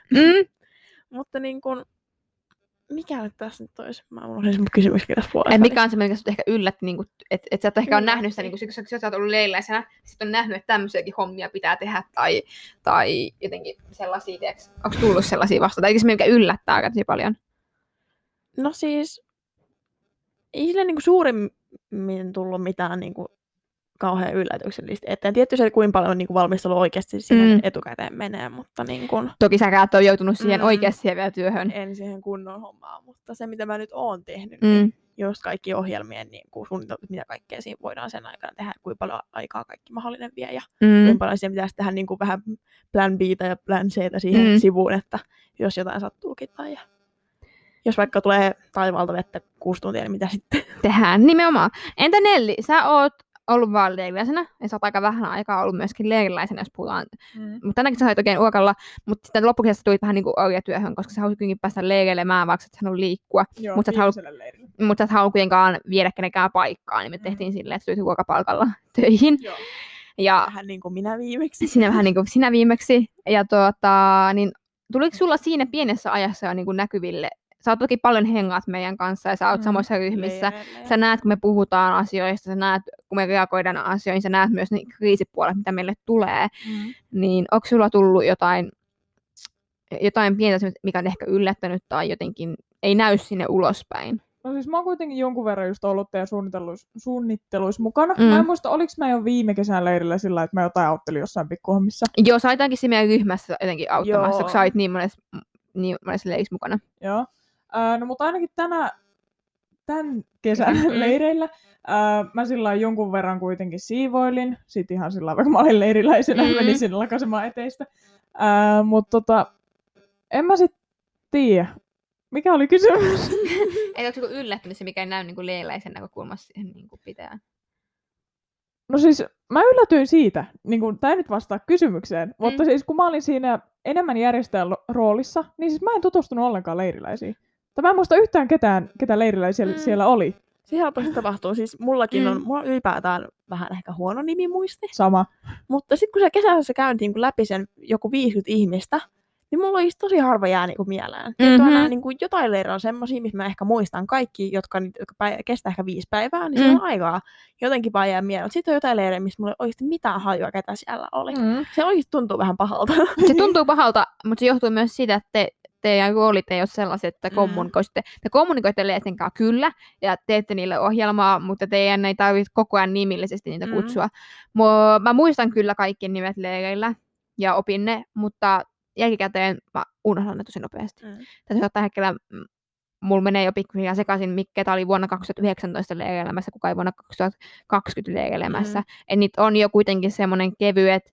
Mutta niin kun, mikä nyt tässä nyt olisi? Mä unohdin sen kysymyskin tässä puolesta. Mikä on semmoinen, mikä sut ehkä yllätti, niin että sä et ehkä ole nähnyt sitä, niin kun sä oot ollut leiriläisenä, sitten on nähnyt, että tämmöisiäkin hommia pitää tehdä, tai jotenkin sellaisia, tiiäks, onko tullut sellaisia vastaan, tai semmoinen, mikä yllättää aika paljon? No siis, ei sille niin suurimmin tullut mitään niin kuin kauhean yllätyksellistä eteen. Tietysti se, kuinka paljon niin kuin valmistelu oikeasti siihen etukäteen menee, mutta niin kuin toki sä et ole joutunut siihen oikeasti vielä työhön. En siihen kunnon hommaan, mutta se mitä mä nyt oon tehnyt, niin just kaikki ohjelmien niin kuin suunnitelmat, mitä kaikkea siinä voidaan sen aikana tehdä, kuinka paljon aikaa kaikki mahdollinen vie ja kuinka paljon siihen pitäisi tehdä niin kuin vähän plan B:tä ja plan C:tä siihen sivuun, että jos jotain sattuukin tai jos vaikka tulee taivaalta vettä 6 tuntia, niin mitä sitten? Tehdään nimenomaan. Entä Nelli, sä oot ollut vaan leiriläisenä, ja sä oot aika vähän aikaa ollut myöskin leiriläisenä, jos puhutaan. Mutta tänäkin sä olet oikein urakalla, mutta sitten loppukesästä tulit vähän niin kuin orjatyöhön, koska sä haluat kuitenkin päästä leireilemään, vaikka et sä haluat liikkua. Joo, mutta sä et halua kuitenkaan viedä kenenkään paikkaa, niin me tehtiin silleen, että tulit ruokapalkalla töihin. Joo. Ja vähän niin kuin minä viimeksi. Sinä vähän niin kuin sinä viimeksi. Ja niin tuliko sulla siinä pienessä ajassa jo niin kuin näkyville? Sä oot toki paljon hengaat meidän kanssa ja sä oot samoissa ryhmissä. Sä näet, kun me puhutaan asioista, sä näet, kun me reagoidaan asioihin, sä näet myös ne kriisipuolet, mitä meille tulee. Niin onko sulla tullut jotain pientä, mikä on ehkä yllättänyt tai jotenkin ei näy sinne ulospäin? No siis mä oon kuitenkin jonkun verran just ollut teidän suunnitteluissa mukana. Mä en muista, oliks mä jo viime kesän leirillä sillä, että mä jotain auttelin jossain pikkuhommissa. Joo, sä olit ainakin siinä meidän ryhmässä jotenkin auttamassa, kun sä olit niin monessa leirissä mukana. Joo. No mutta ainakin tämän kesän leireillä mä sillä jonkun verran kuitenkin siivoilin. Sitten ihan sillä vaikka mä olin leiriläisenä, menin sinne lakasemaan eteistä. Mutta en mä sit tiedä. Mikä oli kysymys? Ei onko joku yllättynyt se, mikä ei näy niin leiläisen näkökulmassa siihen niin pitää? No siis mä yllätyin siitä, niin kun, tää ei nyt vastaa kysymykseen, mutta siis kun mä olin siinä enemmän järjestäjän roolissa, niin siis mä en tutustunut ollenkaan leiriläisiin. Tai mä en muista yhtään ketä leiriläisiä siellä oli. Se helposti tapahtuu. Siis mulla on ylipäätään vähän ehkä huono nimimuisti. Sama. Mutta sitten kun se kesässä käyntiin kun läpi sen joku 50 ihmistä, niin mulla olisi tosi harva jää niinku mieleen. Aina niinku jotain leirillä on semmosia, missä mä ehkä muistan kaikki, jotka kestää ehkä 5 päivää, niin se on aikaa jotenkin vaan jää mieleen. Sitten on jotain leirejä, missä mulla ei oikeasti mitään hajua, ketä siellä oli. Se oikeasti tuntuu vähän pahalta. Se tuntuu pahalta, mutta se johtuu myös siitä, että teidän roolit ei ole sellaiset, että kommunikoisitte. Te kommunikoitte leisten kanssa kyllä, ja teette niille ohjelmaa, mutta teidän ei tarvitse koko ajan nimillisesti niitä kutsua. Mä muistan kyllä kaikki nimet leireillä, ja opin ne, mutta jälkikäteen mä unohdan ne tosi nopeasti. Tässä ottaa hetkellä, mulla menee jo pikkuhiljaa sekaisin, ketä oli vuonna 2019 leireilemässä, kuka ei vuonna 2020 leireilemässä. Niitä on jo kuitenkin semmoinen kevyet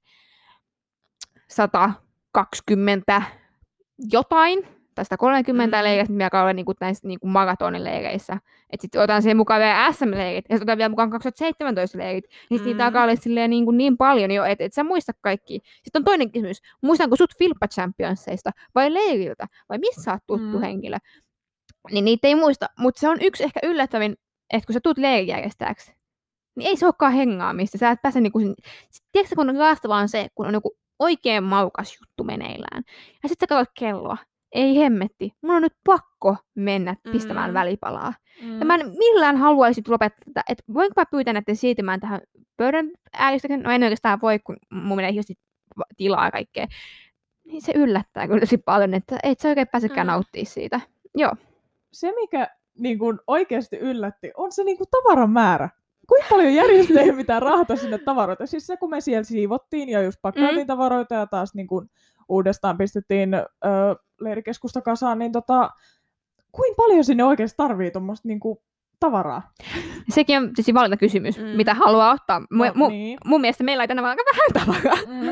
120 jotain, tai 130 leireistä, mikä on niinku näissä niinku maratonileireissä. Et sitten otan siihen mukaan vielä SM-leirit, ja sitten otan vielä mukaan 2017 leirit, niin niitä alkaa olla silleen niin paljon jo, että et sä muista kaikki. Sitten on toinen kysymys, muistanko sut Filppa Championsseista, vai leiriltä, vai missä sä oot tuttu henkilö? Niin niitä ei muista, mutta se on yksi ehkä yllättävin, että kun sä tuut leirijärjestäjäksi, niin ei se olekaan hengaamista. Sä et pääse niinku, tiedätkö kun on raastavaa on se, kun on joku oikein maukas juttu meneillään. Ja sit sä katsot kelloa. Ei hemmetti. Mun on nyt pakko mennä pistämään välipalaa. Ja mä en millään haluaisi lopettaa tätä. Että voinko mä pyytää näiden siirtymään tähän pöydän ääristäkin? No en oikeastaan voi, kun mun menee hirveästi tilaa ja kaikkea. Niin se yllättää kyllä tosi paljon, että et sä oikein pääsekään nauttimaan siitä. Joo. Se, mikä niin kun oikeasti yllätti, on se niin kun tavaran määrä. Kuinka paljon järjestäjä mitään rahata sinne tavaroita? Siis se, kun me siellä siivottiin ja just pakkailtiin tavaroita ja taas niin kun uudestaan pistettiin leirikeskusta kasaan, niin kuinka paljon sinne oikeasti tarvii tuommoista niin kun tavaraa? Sekin on siis valintakysymys, mitä haluaa ottaa. Mun mielestä meillä ei tänään aika vähän tavaraa.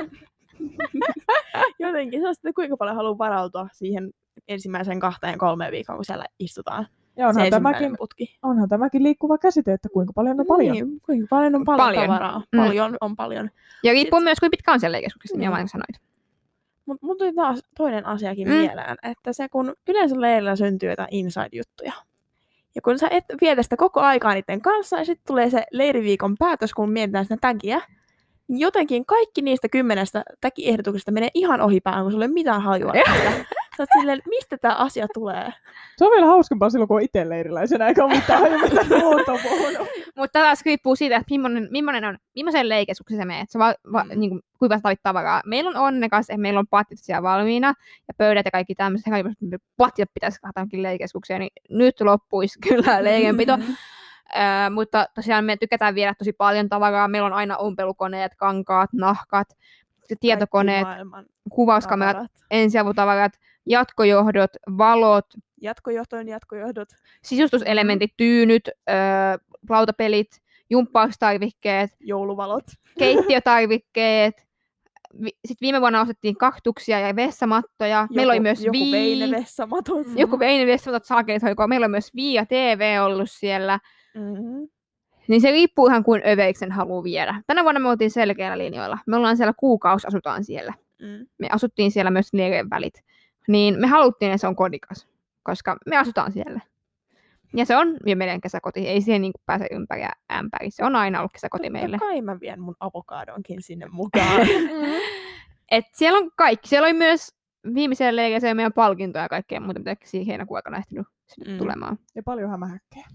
Jotenkin se on sitten, kuinka paljon haluaa varautua siihen ensimmäisen 2-3 viikon, kun siellä istutaan. Ja onhan tämäkin liikkuva käsite, että kuinka paljon on paljon. Niin, kuinka paljon on paljon tavaraa. Paljon on paljon. Ja riippuu myös, kuinka pitkä on siellä leirikeskuksessa, niin mä sanoit. Mutta mun tuli taas toinen asiakin mieleen, että se kun yleensä leirillä syntyy jotain inside-juttuja. Ja kun sä et vietä sitä koko aikaa niiden kanssa, ja sitten tulee se leiriviikon päätös, kun mietitään sitä tagia, niin jotenkin kaikki niistä 10 tagi-ehdotuksista menee ihan ohi päähän, kun sulla ei ole mitään hajua. Sä oot silleen, mistä tää asia tulee? Se on vielä hauskempaa silloin, kun on itse leiriläisenä, eikä ole mitään hajua, mitä muuta puhunut. Mutta taas riippuu siitä, että millaisen leirikeskuksen sä menet. Niin kuinka sä tarvit tavaraa. Meillä on onnekas, että meillä on patjat siellä valmiina, ja pöydät ja kaikki tämmöiset. Patjat pitäisi kahtaa jonkin leirikeskukseen, niin nyt loppuisi kyllä leirinpito. Mutta tosiaan me tykätään viedä tosi paljon tavaraa. Meillä on aina ompelukoneet, kankaat, nahkat, tietokoneet, kuvauskamerat, ensiavutavarat, jatkojohdot, valot, jatkojohdot, sisustuselementit, tyynyt, lautapelit, jumppaustarvikkeet, jouluvalot, keittiötarvikkeet. Sitten viime vuonna ostettiin kaktuksia ja vessamattoja. Meillä oli myös joku veinevessamatot. Joku veinevessamatot, saakelishoikoa. Meillä on myös Vii ja TV ollut siellä. Niin se riippuu ihan kuin öveiksen haluaa viedä. Tänä vuonna me oltiin selkeällä linjoilla. Me ollaan siellä kuukausi, asutaan siellä. Me asuttiin siellä myös leirien välit. Niin me haluttiin, että se on kodikas, koska me asutaan siellä. Ja se on jo meidän kesäkoti. Ei siihen niin pääse ympäri ja ämpäri. Se on aina ollut kesäkoti meille. Kai mä vien mun avokadonkin sinne mukaan. Et siellä on kaikki. Siellä oli myös viimeisellä leirissä meidän palkintoja ja kaikkea muuta, mitä siihen heinäkuun aikana ehtinyt tulemaan. Ja paljon hämähäkkejä.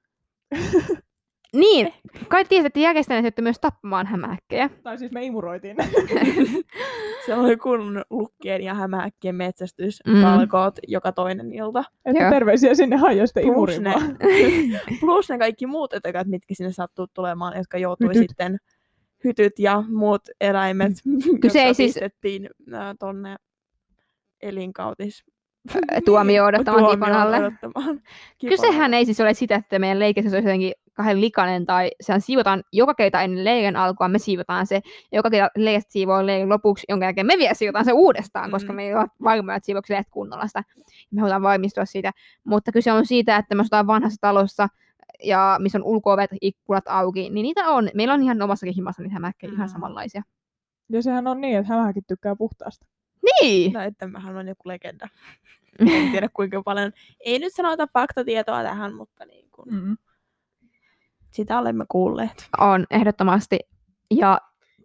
Niin, kai tiedät, että järjestäneet että myös tappamaan hämähäkkejä. Tai siis me imuroitiin. Se oli kunnon lukkien ja hämähäkkien metsästystalkoot joka toinen ilta. Että terveisiä sinne hajoisten imuriin Plus ne kaikki muut etökät, mitkä sinne sattuu tulemaan, jotka joutui sitten hytyt ja muut eläimet, jotka pistettiin tonne elinkautis. Tuomio odottamaan kipon alle. Kysehän ei siis ole sitä, että meidän leikessä olisi jotenkin kahden likainen tai sehän siivotaan joka kerta ennen leirin alkua, me siivotaan se, ja joka kerta leiristä siivoo leirin lopuksi, jonka jälkeen me vielä siivotaan se uudestaan, koska me ei ole varmoja, että siivoksi lehdet kunnolla sitä. Me halutaan varmistua siitä, mutta kyse on siitä, että me asutaan vanhassa talossa, ja missä on ulko-ovet, ikkunat auki, niin niitä on. Meillä on ihan omassakin himassa niitä hämähäkkejä ihan samanlaisia. Ja sehän on niin, että hämähäkit tykkää puhtaasta. Niin! No, että mähän on joku legenda. En tiedä kuinka paljon. Ei nyt sanota faktatietoa tähän, mutta niin kuin, sitä olemme kuulleet. On, ehdottomasti. Ja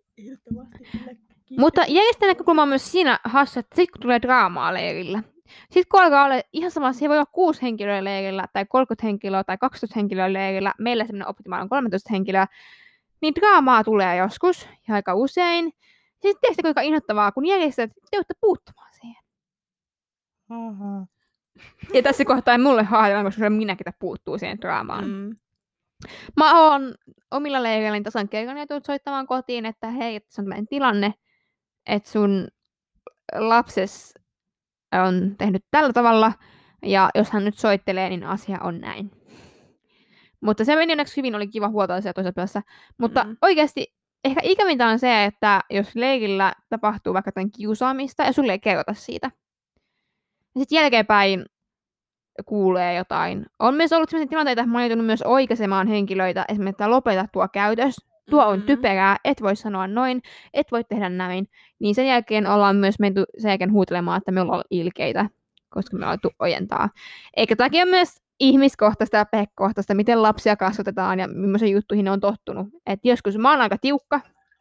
mutta järjestäjän näkökulma on myös siinä hassu, että sitten kun tulee draamaa leirillä, sitten kun alkaa olla ihan sama, se voi olla 6 henkilöä leirillä, tai 30 henkilöä, tai 12 henkilöä leirillä, meillä semmoinen optimaali on 13 henkilöä, niin draamaa tulee joskus, ja aika usein. Sitten teistä kuinka innoittavaa, kun järjestäjät te olette puuttumaan siihen. Aha. Ja tässä kohtaa ei mulle haastava, koska se minäkin puuttuu siihen draamaan. Mä oon omilla leireilläni tasan kerran joutunut soittamaan kotiin, että hei, että se on tämmöinen tilanne, että sun lapses on tehnyt tällä tavalla, ja jos hän nyt soittelee, niin asia on näin. Mutta se meni onneksi hyvin, oli kiva huolta siellä toisessa päässä. Mutta oikeasti ehkä ikävintä on se, että jos leirillä tapahtuu vaikka jotain kiusaamista, ja sulle ei kerrota siitä. Ja sitten jälkeenpäin kuulee jotain. On myös ollut sellaisia tilanteita, että mä oon joutunut myös oikaisemaan henkilöitä, esimerkiksi, että lopeta tuo käytös. Tuo on typerää, et voi sanoa noin, et voi tehdä näin. Niin sen jälkeen ollaan myös menty sen jälkeen huutelemaan, että me ollaan ilkeitä, koska me ollaan ojentaa. Eikä takia myös ihmiskohtaista ja perhekohtaista, miten lapsia kasvatetaan ja millaisiin juttuihin ne on tottunut. Et joskus mä oon aika tiukka.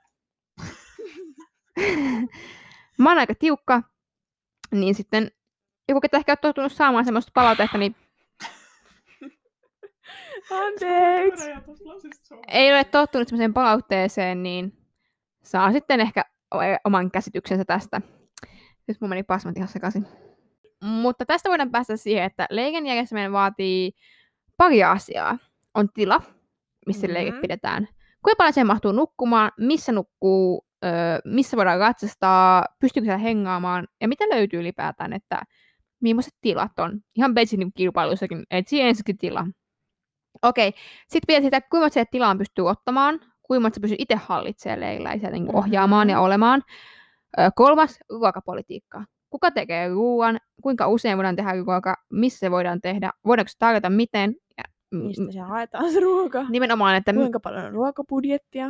Niin sitten joku, ketä ehkä on tottunut saamaan semmoista palautetta, niin Anteeksi. ei ole tottunut semmoiseen palautteeseen, niin saa sitten ehkä oman käsityksensä tästä. Nyt mun meni pasmat ihan sekaisin. Mutta tästä voidaan päästä siihen, että leikin järjestäminen vaatii pari asiaa. On tila, missä leikit pidetään. Kuinka paljon siihen mahtuu nukkumaan, missä nukkuu, missä voidaan ratsastaa, pystyykö siellä hengaamaan ja mitä löytyy ylipäätään, että millaiset tilat on. Ihan basic kilpailuissakin, etsi ensikin tila. Okei, sitten pitää sitä, kuinka se tilaan pystyy ottamaan, kuinka se pystyy itse hallitsemaan leirillä ja sieltä ohjaamaan ja olemaan. 3. ruokapolitiikka. Kuka tekee ruoan, kuinka usein voidaan tehdä ruoka, missä se voidaan tehdä, voidaanko se tarjota miten. Ja, mistä se haetaan se ruoka? Nimenomaan, että kuinka paljon on ruokabudjettia.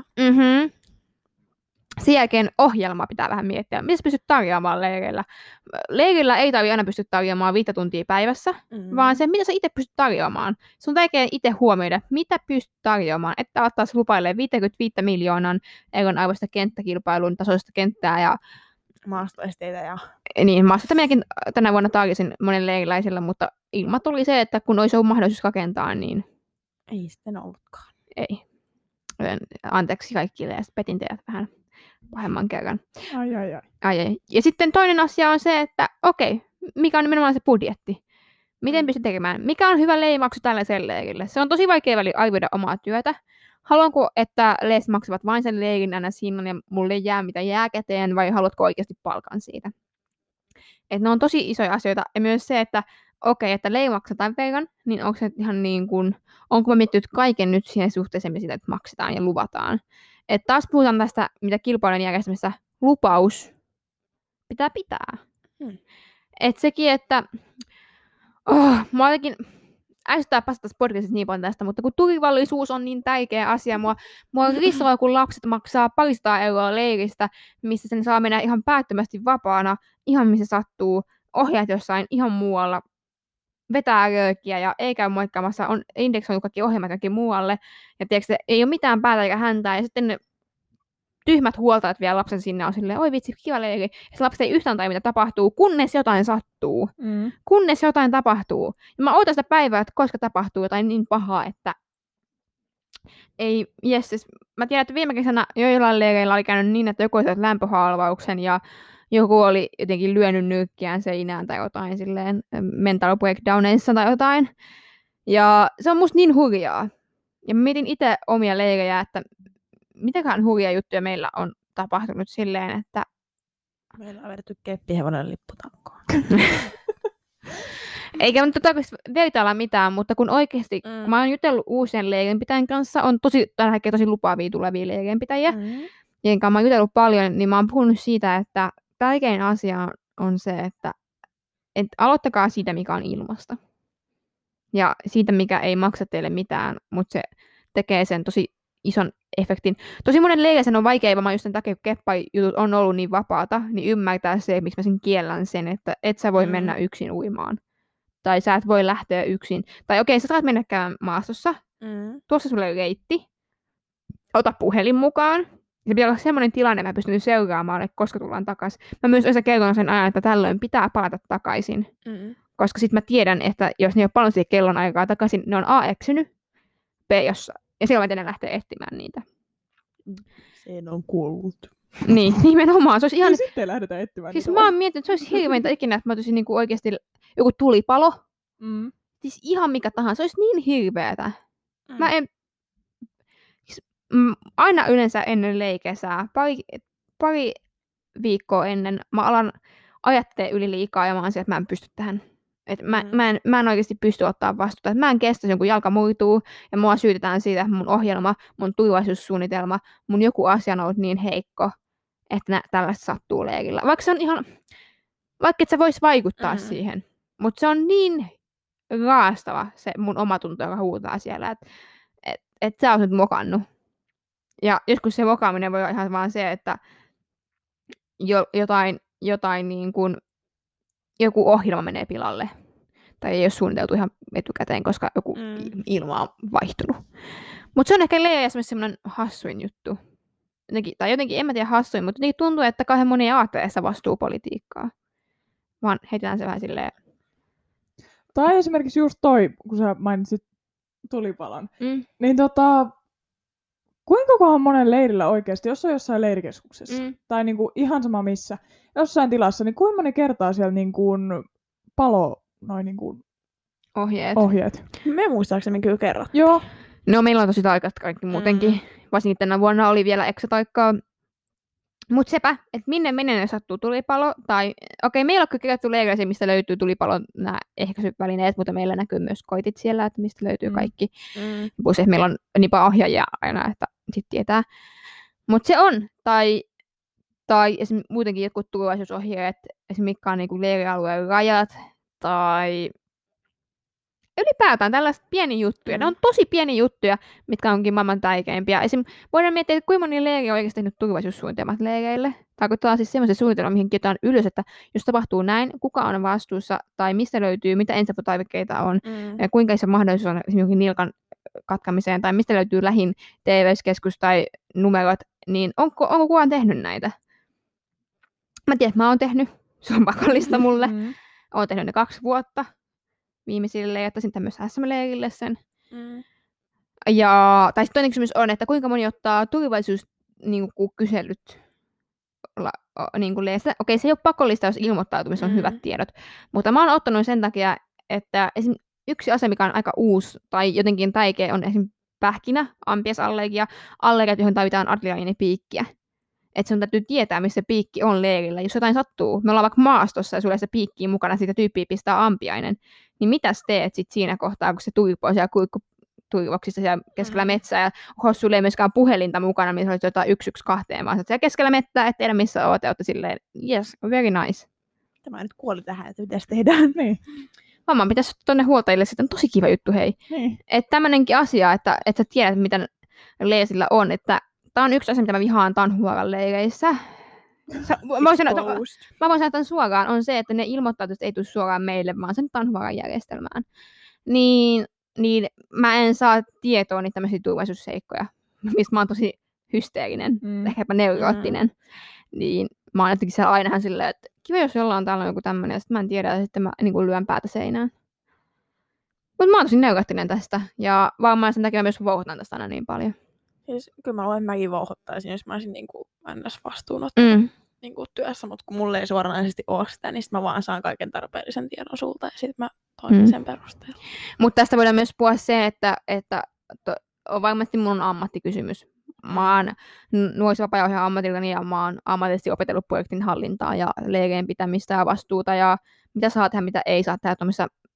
Sen jälkeen ohjelma pitää vähän miettiä, mitä sä pystyt tarjoamaan leirillä. Leirillä ei tarvitse aina pysty tarjoamaan 5 tuntia päivässä, vaan se, mitä sä itse pystyt tarjoamaan. Sun tärkeää itse huomioida, mitä pystyt tarjoamaan, että alat taas lupailee 55 miljoonan euron arvoista kenttäkilpailun tasoista kenttää ja maastoesteitä ja niin, maastoista minäkin tänä vuonna tarjosin monen leiriläisellä, mutta ilma tuli se, että kun olisi ollut mahdollisuus rakentaa, niin ei sitten ollutkaan. Ei. Anteeksi kaikille ja petin teidät vähän pahemman kerran. Ai. Ja sitten toinen asia on se, että okei, mikä on nimenomaan se budjetti? Miten pystyt tekemään? Mikä on hyvä leimaksu tällaiselle leirille? Se on tosi vaikea väli arvioida omaa työtä. Haluanko, että leis maksavat vain sen leirin aina hinnan ja mulle ei jää mitä jää käteen, vai haluatko oikeasti palkan siitä? Et ne on tosi isoja asioita. Ja myös se, että okei, että leiri maksataan verran, niin onko se ihan niin kuin, onko mä miettinyt kaiken nyt siihen suhteeseen, mitä siitä maksetaan ja luvataan. Että taas puhutaan tästä, mitä kilpailun järjestämisessä lupaus pitää. Että sekin, että mä jotenkin ärsyttää päästä tässä podcastissa niin paljon tästä, mutta kun turvallisuus on niin tärkeä asia, mua risoo, kun lapset maksaa 200 euroa leiristä, missä sen saa mennä ihan päättömästi vapaana, ihan missä sattuu, ohjaat jossain ihan muualla, vetää röökiä ja ei käy moikkaamassa, on indeksoinut kaikki ohjelmat kaikki muualle, ja tiedätkö, ei ole mitään päätä eikä häntää, ja sitten ne tyhmät huoltajat vielä lapsen sinne on silleen, oi vitsi, kiva leiri, ja se lapset ei yhtään tai mitä tapahtuu, kunnes jotain sattuu, kunnes jotain tapahtuu. Ja mä ootan sitä päivää, että koska tapahtuu jotain niin pahaa, että ei, jesses. Mä tiedän, että viime kesänä joillain leireillä oli käynyt niin, että joku oli saanut lämpöhalvauksen ja joku oli jotenkin lyönyt nyrkkiään seinään tai jotain silleen mental breakdownissa tai jotain. Ja se on musta niin hurjaa. Ja mä mietin itse omia leirejä, että mitäkään hurjia juttuja meillä on tapahtunut silleen, että meillä on vedetty keppihevonen lipputankoon. eikä nyt vertailla mitään, mutta kun oikeasti, kun mä oon jutellut uusien leirinpitäjän kanssa, on tällä hetkellä tosi lupaavia tulevia leirinpitäjiä, joiden kanssa mä oon jutellut paljon, niin mä oon puhunut siitä, että tärkein asia on se, että aloittakaa siitä, mikä on ilmasta. Ja siitä, mikä ei maksa teille mitään, mutta se tekee sen tosi ison efektin. Tosi monen leiriä on vaikea, vaan just sen takia, kun keppajutut on ollut niin vapaata, niin ymmärtää se, miksi mä sen kiellän sen, että et sä voi mennä yksin uimaan. Tai sä et voi lähteä yksin. Tai okei, sä saat mennä käymään maastossa. Tuossa sulle on reitti. Ota puhelin mukaan. Se pitää olla semmoinen tilanne, että mä pystyn seuraamaan, että koska tullaan takaisin. Mä myös yleensä kerron sen ajan, että tällöin pitää palata takaisin. Koska sit mä tiedän, että jos ne ei ole paljon siihen kellon aikaa takaisin, ne on A eksynyt, B jossain. Ja silloin mä tiedän lähteä etsimään niitä. Sen on kuullut. Niin, nimenomaan. Se olisi ihan... Niin sitten lähdetään etsimään. Siis mä oon miettinyt, että se olisi hirveintä ikinä, että mä olisin niinku oikeasti joku tulipalo. Siis ihan mikä tahansa. Se olisi niin hirveetä. Mä en... Aina yleensä ennen leikesää, pari viikkoa ennen, mä alan ajattelemaan yli liikaa ja mä oon sieltä, että mä en pysty tähän. Mä en oikeasti pysty ottaa vastuuta. Mä en kestä sen, kun jalka muituu ja mua syytetään siitä, että mun ohjelma, mun turvallisuussuunnitelma, mun joku asia on ollut niin heikko, että tällaista sattuu leirillä. Vaikka et sä vois vaikuttaa siihen, mutta se on niin raastava se mun omatunto, joka huutaa siellä, että sä oot nyt mokannut. Ja joskus se mokaaminen voi olla ihan vaan se, että jotain niin kuin joku ohjelma menee pilalle. Tai ei ole suunniteltu ihan etukäteen, koska joku ilma on vaihtunut. Mutta se on ehkä leirissä semmoinen hassuin juttu. Jotenkin, en mä tiedä hassuin, mutta jotenkin tuntuu, että kauhean moni ei ajattele sitä vastuupolitiikkaa. Vaan heitetään se vähän silleen... Tai esimerkiksi just toi, kun sä mainitsit tulipalon. Niin kuinka kohan monen leirillä oikeasti, jos on jossain leirikeskuksessa, tai niinku ihan sama missä, jossain tilassa, niin kuinka moni kertaa siellä niinku palo noin niinku ohjeet? Me muistaakseni kyllä kerran. Joo. No meillä on tosi taikat kaikki muutenkin. Varsinkin tänä vuonna oli vielä eksataikkaa. Mut sepä, että minne menee, jos sattuu tulipalo. Tai okei, meillä on kyllä kirjattu leiriä, mistä löytyy tulipalon nämä ehkäisyvälineet, mutta meillä näkyy myös koitit siellä, että mistä löytyy kaikki. Plus, että meillä on niinpä ohjaajia aina, että sit tietää. Mutta se on. Tai esimerkiksi muutenkin jotkut turvallisuusohjeet, esimerkiksi mitkä on niinku leirialueen rajat, tai ylipäätään tällaiset pieniä juttuja. Ne on tosi pieniä juttuja, mitkä onkin maailman tärkeimpiä. Esimerkiksi voidaan miettiä, että kuinka moni leiri on oikeasti tehnyt turvallisuussuunnitelmat leireille. Tarkoittaa siis sellaisen suunnitelman, mihin kirjoitetaan ylös, että jos tapahtuu näin, kuka on vastuussa, tai mistä löytyy, mitä ensiaputarvikkeita on, ja kuinka iso mahdollisuus on esimerkiksi nilkan katkamiseen, tai mistä löytyy lähin TVS-keskus tai numerot, niin onko kukaan tehnyt näitä? Mä tiedän, että mä oon tehnyt. Se on pakollista mulle. Oon tehnyt ne 2 vuotta viimeisille, ja jättäisin myös SM-leirille sen. Tai sitten toinen kysymys on, että kuinka moni ottaa turvallisuuskyselyt niin leiristä. Okei, se ei ole pakollista, jos ilmoittautumissa on hyvät tiedot. Mutta mä oon ottanut sen takia, että yksi asia, mikä on aika uusi tai jotenkin tärkeä, on esimerkiksi pähkinä, ampiasallergia, allergiat, johon tarvitaan adrenaliinipiikkiä. Että sun täytyy tietää, missä piikki on leirillä. Jos jotain sattuu, me ollaan vaikka maastossa ja sulle se piikki mukana, siitä tyyppiä pistää ampiainen, niin mitäs teet sit siinä kohtaa, kun se tuipoo siellä kuikkutuivoksissa siellä keskellä metsää, ja sulle ei myöskään puhelinta mukana, missä olisi jotain 112, vaan siellä keskellä mettää, et tiedä missä oot, ja olette silleen, yes, very nice. Tämä nyt kuoli tähän, että mitäs tehdään. Niin. Mamman pitäisi tuonne huoltajille, sitten on tosi kiva juttu, hei. Niin. Että tämmöinenkin asia, että sä tiedät, mitä leesillä on, että tämä on yksi asia, mitä mä vihaan Tanhuaran leireissä. Mä voin sanoa tämän suoraan, on se, että ne ilmoittautumiset ei tule suoraan meille, vaan sen Tanhuaran järjestelmään. Niin mä en saa tietoa niitä tämmöisiä turvallisuusseikkoja, mistä mä oon tosi hysteerinen, ehkäpä neuroottinen. Niin mä oon jotenkin siellä ainahan silleen, että kiva, jos jollain täällä on joku tämmöinen, ja sitten mä en tiedä, ja sitten mä niin lyön päätä seinään. Mutta mä oon tosi neuroottinen tästä, ja varmaan sen takia mä myös vouhotan tästä aina niin paljon. Siis, kyllä mä luulen, että mäkin vouhottaisin, jos mä olisin ns. Vastuunottanut työssä, mutta kun mulle ei suoranaisesti ole sitä, niin sit mä vaan saan kaiken tarpeellisen tiedon sulta, ja sitten mä toimin sen perusteella. Mutta tästä voidaan myös puhua se, että on varmasti mun ammattikysymys. Mä oon nuorisovapaa-ohjaaja ammatillani, ja mä oon ammatillisesti opetellut projektin hallintaa ja leirien pitämistä ja vastuuta, ja mitä saa tehdä, mitä ei saa tehdä tuollaisessa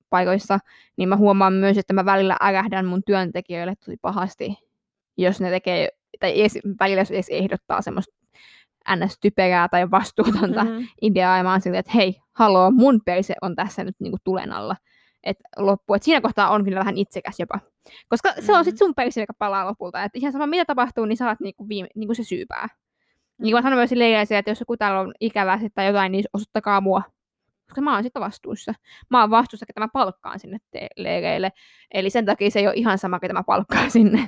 paikoissa, niin mä huomaan myös, että mä välillä ärähdän mun työntekijöille tosi pahasti, jos ne tekee, tai välillä jos edes ehdottaa semmoista ns-typerää tai vastuutonta ideaa, ja mä oon silleen, että hei, haloo, mun perse on tässä nyt niinku tulen alla. Että loppu. Et siinä kohtaa on kyllä vähän itsekäs jopa. Koska se on sit sun perse, joka palaa lopulta. Että ihan sama mitä tapahtuu, niin sä oot niinku se syypää. Niin kuin mä sanoin myös silleen, että jos joku täällä on ikävää tai jotain, niin osoittakaa mua. Koska mä oon sitten vastuussa. Mä oon vastuussa, että mä palkkaan sinne leireille. Eli sen takia se ei ole ihan sama, että mä palkkaan sinne.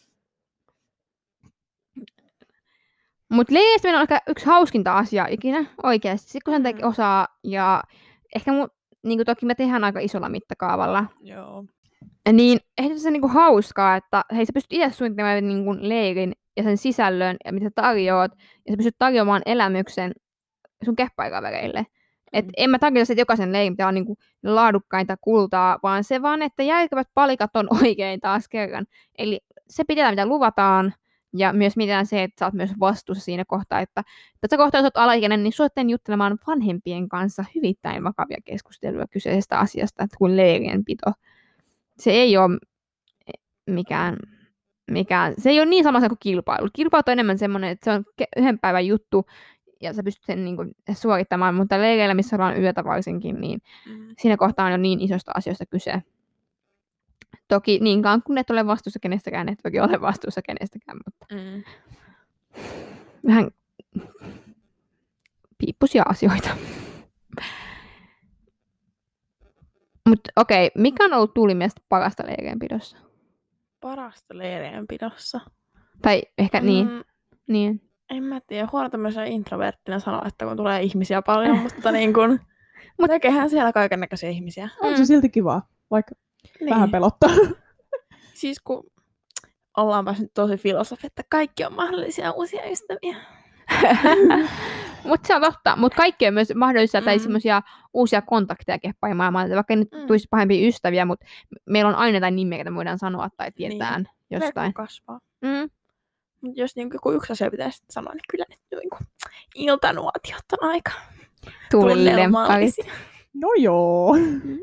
Mutta leireistä on ehkä yksi hauskinta asia ikinä, oikeasti. Sitten kun sen osaa, ja ehkä niin toki me tehdään aika isolla mittakaavalla. Joo. Niin ehkä se niinku hauskaa, että hei, sä pystyt itse suunnittelemaan niinku leirin ja sen sisällön, ja mitä sä tarjoat, ja sä pystyt tarjoamaan elämyksen sun keppaikavereille. Et en mä tarkoita, että jokaisen leirin pitää olla niinku laadukkainta kultaa, vaan se vaan, että järkevät palikat on oikein taas kerran. Eli se pitää, mitä luvataan, ja myös mitään se, että sä oot myös vastuussa siinä kohtaa, että tässä kohtaa, jos oot alaikäinen, niin suotten juttelemaan vanhempien kanssa hyvittäin vakavia keskusteluja kyseisestä asiasta, kuin leirienpito. Se ei ole mikään, se ei ole niin sama kuin kilpailu. Kilpailu on enemmän semmoinen, että se on yhden päivän juttu, ja sä pystyt sen niin kuin suorittamaan, mutta leireillä, missä ollaan yötä varsinkin, niin siinä kohtaa on jo niin isosta asioista kyse. Toki niinkaan kun et ole vastuussa kenestäkään, et toki ole vastuussa kenestäkään, mutta vähän piippusia asioita. Mutta okei, mikä on ollut Tuulin mielestä parasta leirienpidossa? Parasta leirienpidossa? Tai ehkä niin. En mä tiedä, huono tämmöisenä introverttina sanoa, että kun tulee ihmisiä paljon, mutta niin kun, tekehän siellä kaikennäköisiä ihmisiä. On se silti kivaa, vaikka vähän pelottaa. Siis kun ollaan päässyt tosi filosofi, että kaikki on mahdollisia uusia ystäviä. Mutta se on totta. Mutta kaikki on myös mahdollisia tai semmoisia uusia kontakteja keppaimaailmaan. Vaikka nyt tulisi pahempia ystäviä, mutta meillä on aina jotain nimeä, mitä voidaan sanoa tai tietää jostain. Verkko kasvaa. Mutta jos niin joku yksi asia pitäisi sanoa, niin kyllä nyt niin iltanuotiot on aika tunnelmallisia. No joo.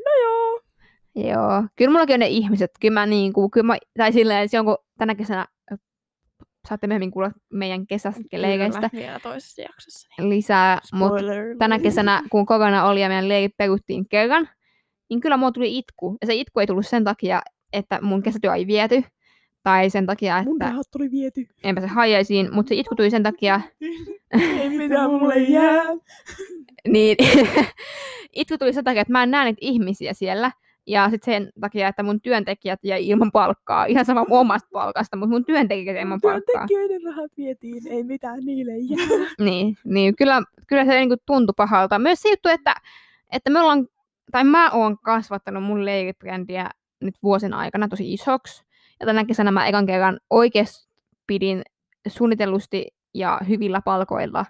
Joo. Kyllä mullakin on ne ihmiset. Tai silleen, että jonkun tänä kesänä saatte myöhemmin kuulla meidän kesäleireistä vielä toisessa jaksossa. Lisää, mutta tänä kesänä, kun korona oli ja meidän leirit peruttiin kerran, niin kyllä mulla tuli itku. Ja se itku ei tullut sen takia, että mun kesätyö ei viety, tai sen takia, että... Mun rahat tuli viety. Enpä se hajaisiin, mutta se itku tuli sen takia... Ei mitään mulle jää. Niin, itku tuli sen takia, että mä en näe niitä ihmisiä siellä. Ja sitten sen takia, että mun työntekijät jäi ilman palkkaa. Ihan sama mun omasta palkasta, mutta mun työntekijät ilman palkkaa. Työntekijöiden rahat vietiin, ei mitään niille jää. niin kyllä se niinku tuntui pahalta. Myös se juttu, että mä oon kasvattanut mun leiribrändiä nyt vuosien aikana tosi isoksi. Ja tänä kesänä mä ekan kerran oikeasti pidin suunnitellusti ja hyvillä palkoilla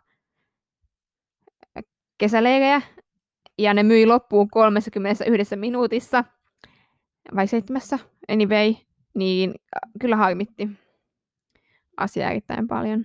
kesäleirejä. Ja ne myi loppuun 31 minuutissa, vai 7, anyway, niin kyllä harmitti asiaa erittäin paljon.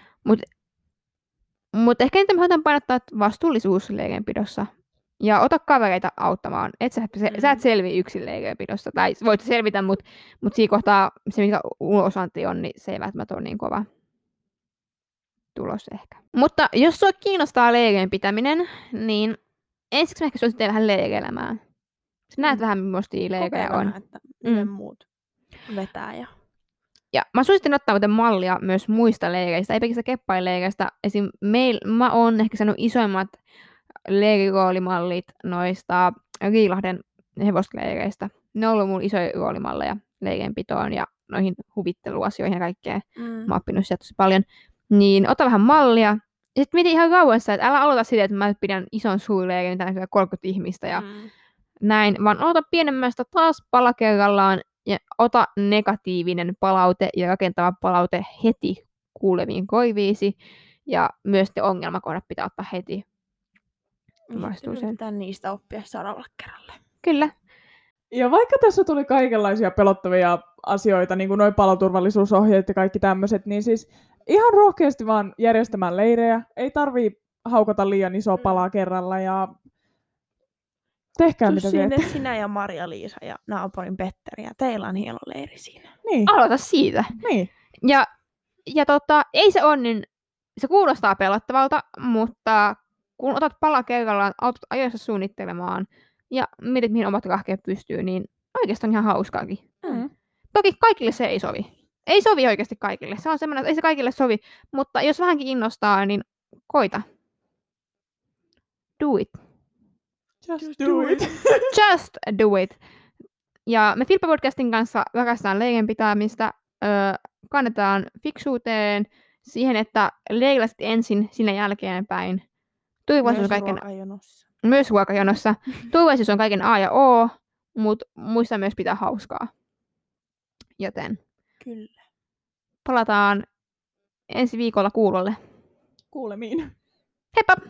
Mut ehkä niitä mä haluan painottaa, että vastuullisuus leirenpidossa. Ja ota kavereita auttamaan. Sä et selviä yksin leirenpidossa. Tai voit selvitä, mutta siinä kohtaa se, mikä ulosanti on, niin se ei välttämättä ole niin kova tulos ehkä. Mutta jos sua kiinnostaa leirin pitäminen, niin ensiksi mä ehkä suosittelen vähän leireelämää. Sä näet vähän, millaista leirejä on. Että miten muut vetää. Ja mä suosittelen ottaa mallia myös muista leireistä, ei pelkästään keppaileireistä. Esim. Mä oon ehkä sanonut isoimmat leiriroolimallit noista Riilahden hevosleireistä. Ne on ollut mun isoja roolimalleja leirenpitoon ja noihin huvitteluasioihin ja kaikkeen. Mä oon oppinut sieltä tosi paljon. Niin ota vähän mallia. Ja sitten mieti ihan rauhassa, että älä aloita siitä, että mä pidän ison suurleirin, mitä näkyy 30 ihmistä ja näin, vaan ota pienemmästä taas pala kerrallaan ja ota negatiivinen palaute ja rakentava palaute heti kuuleviin korviisi. Ja myös te ongelmakohdat pitää ottaa heti vastuuseen. Pitää niistä oppia seuraavalle kerralle. Kyllä. Ja vaikka tässä tuli kaikenlaisia pelottavia asioita, niin kuin nuo paloturvallisuusohjeet ja kaikki tämmöiset, niin siis ihan rohkeasti vaan järjestämään leirejä. Ei tarvii haukata liian isoa palaa kerralla ja Tehkää Tuu mitä sinne teette. sinä ja Maria-Liisa ja naapurin Petteri ja teillä on hieno leiri siinä. Niin, Aloita siitä. niin. Ja ei se on niin, se kuulostaa pelottavalta, mutta kun otat pala kerrallaan, autut ajoissa suunnittelemaan ja mietit, mihin omat rahkeet pystyy, niin oikeastaan ihan hauskaakin. Mm. Toki kaikille se ei sovi. Ei sovi oikeasti kaikille. Se on semmoinen, että ei se kaikille sovi, mutta jos vähänkin innostaa, niin koita. Do it. Just do it. Just do it. Ja me Filppa-podcastin kanssa rakastetaan leirin pitämistä, kannetaan fiksuuteen, siihen, että leirillä ensin, sinne jälkeenpäin. Turvallisuus on kaiken, myös ruokajonossa. Turvallisuus on kaiken A ja O, mutta muista myös pitää hauskaa. Joten Kyllä. palataan ensi viikolla kuulolle. Kuulemiin. Heippa!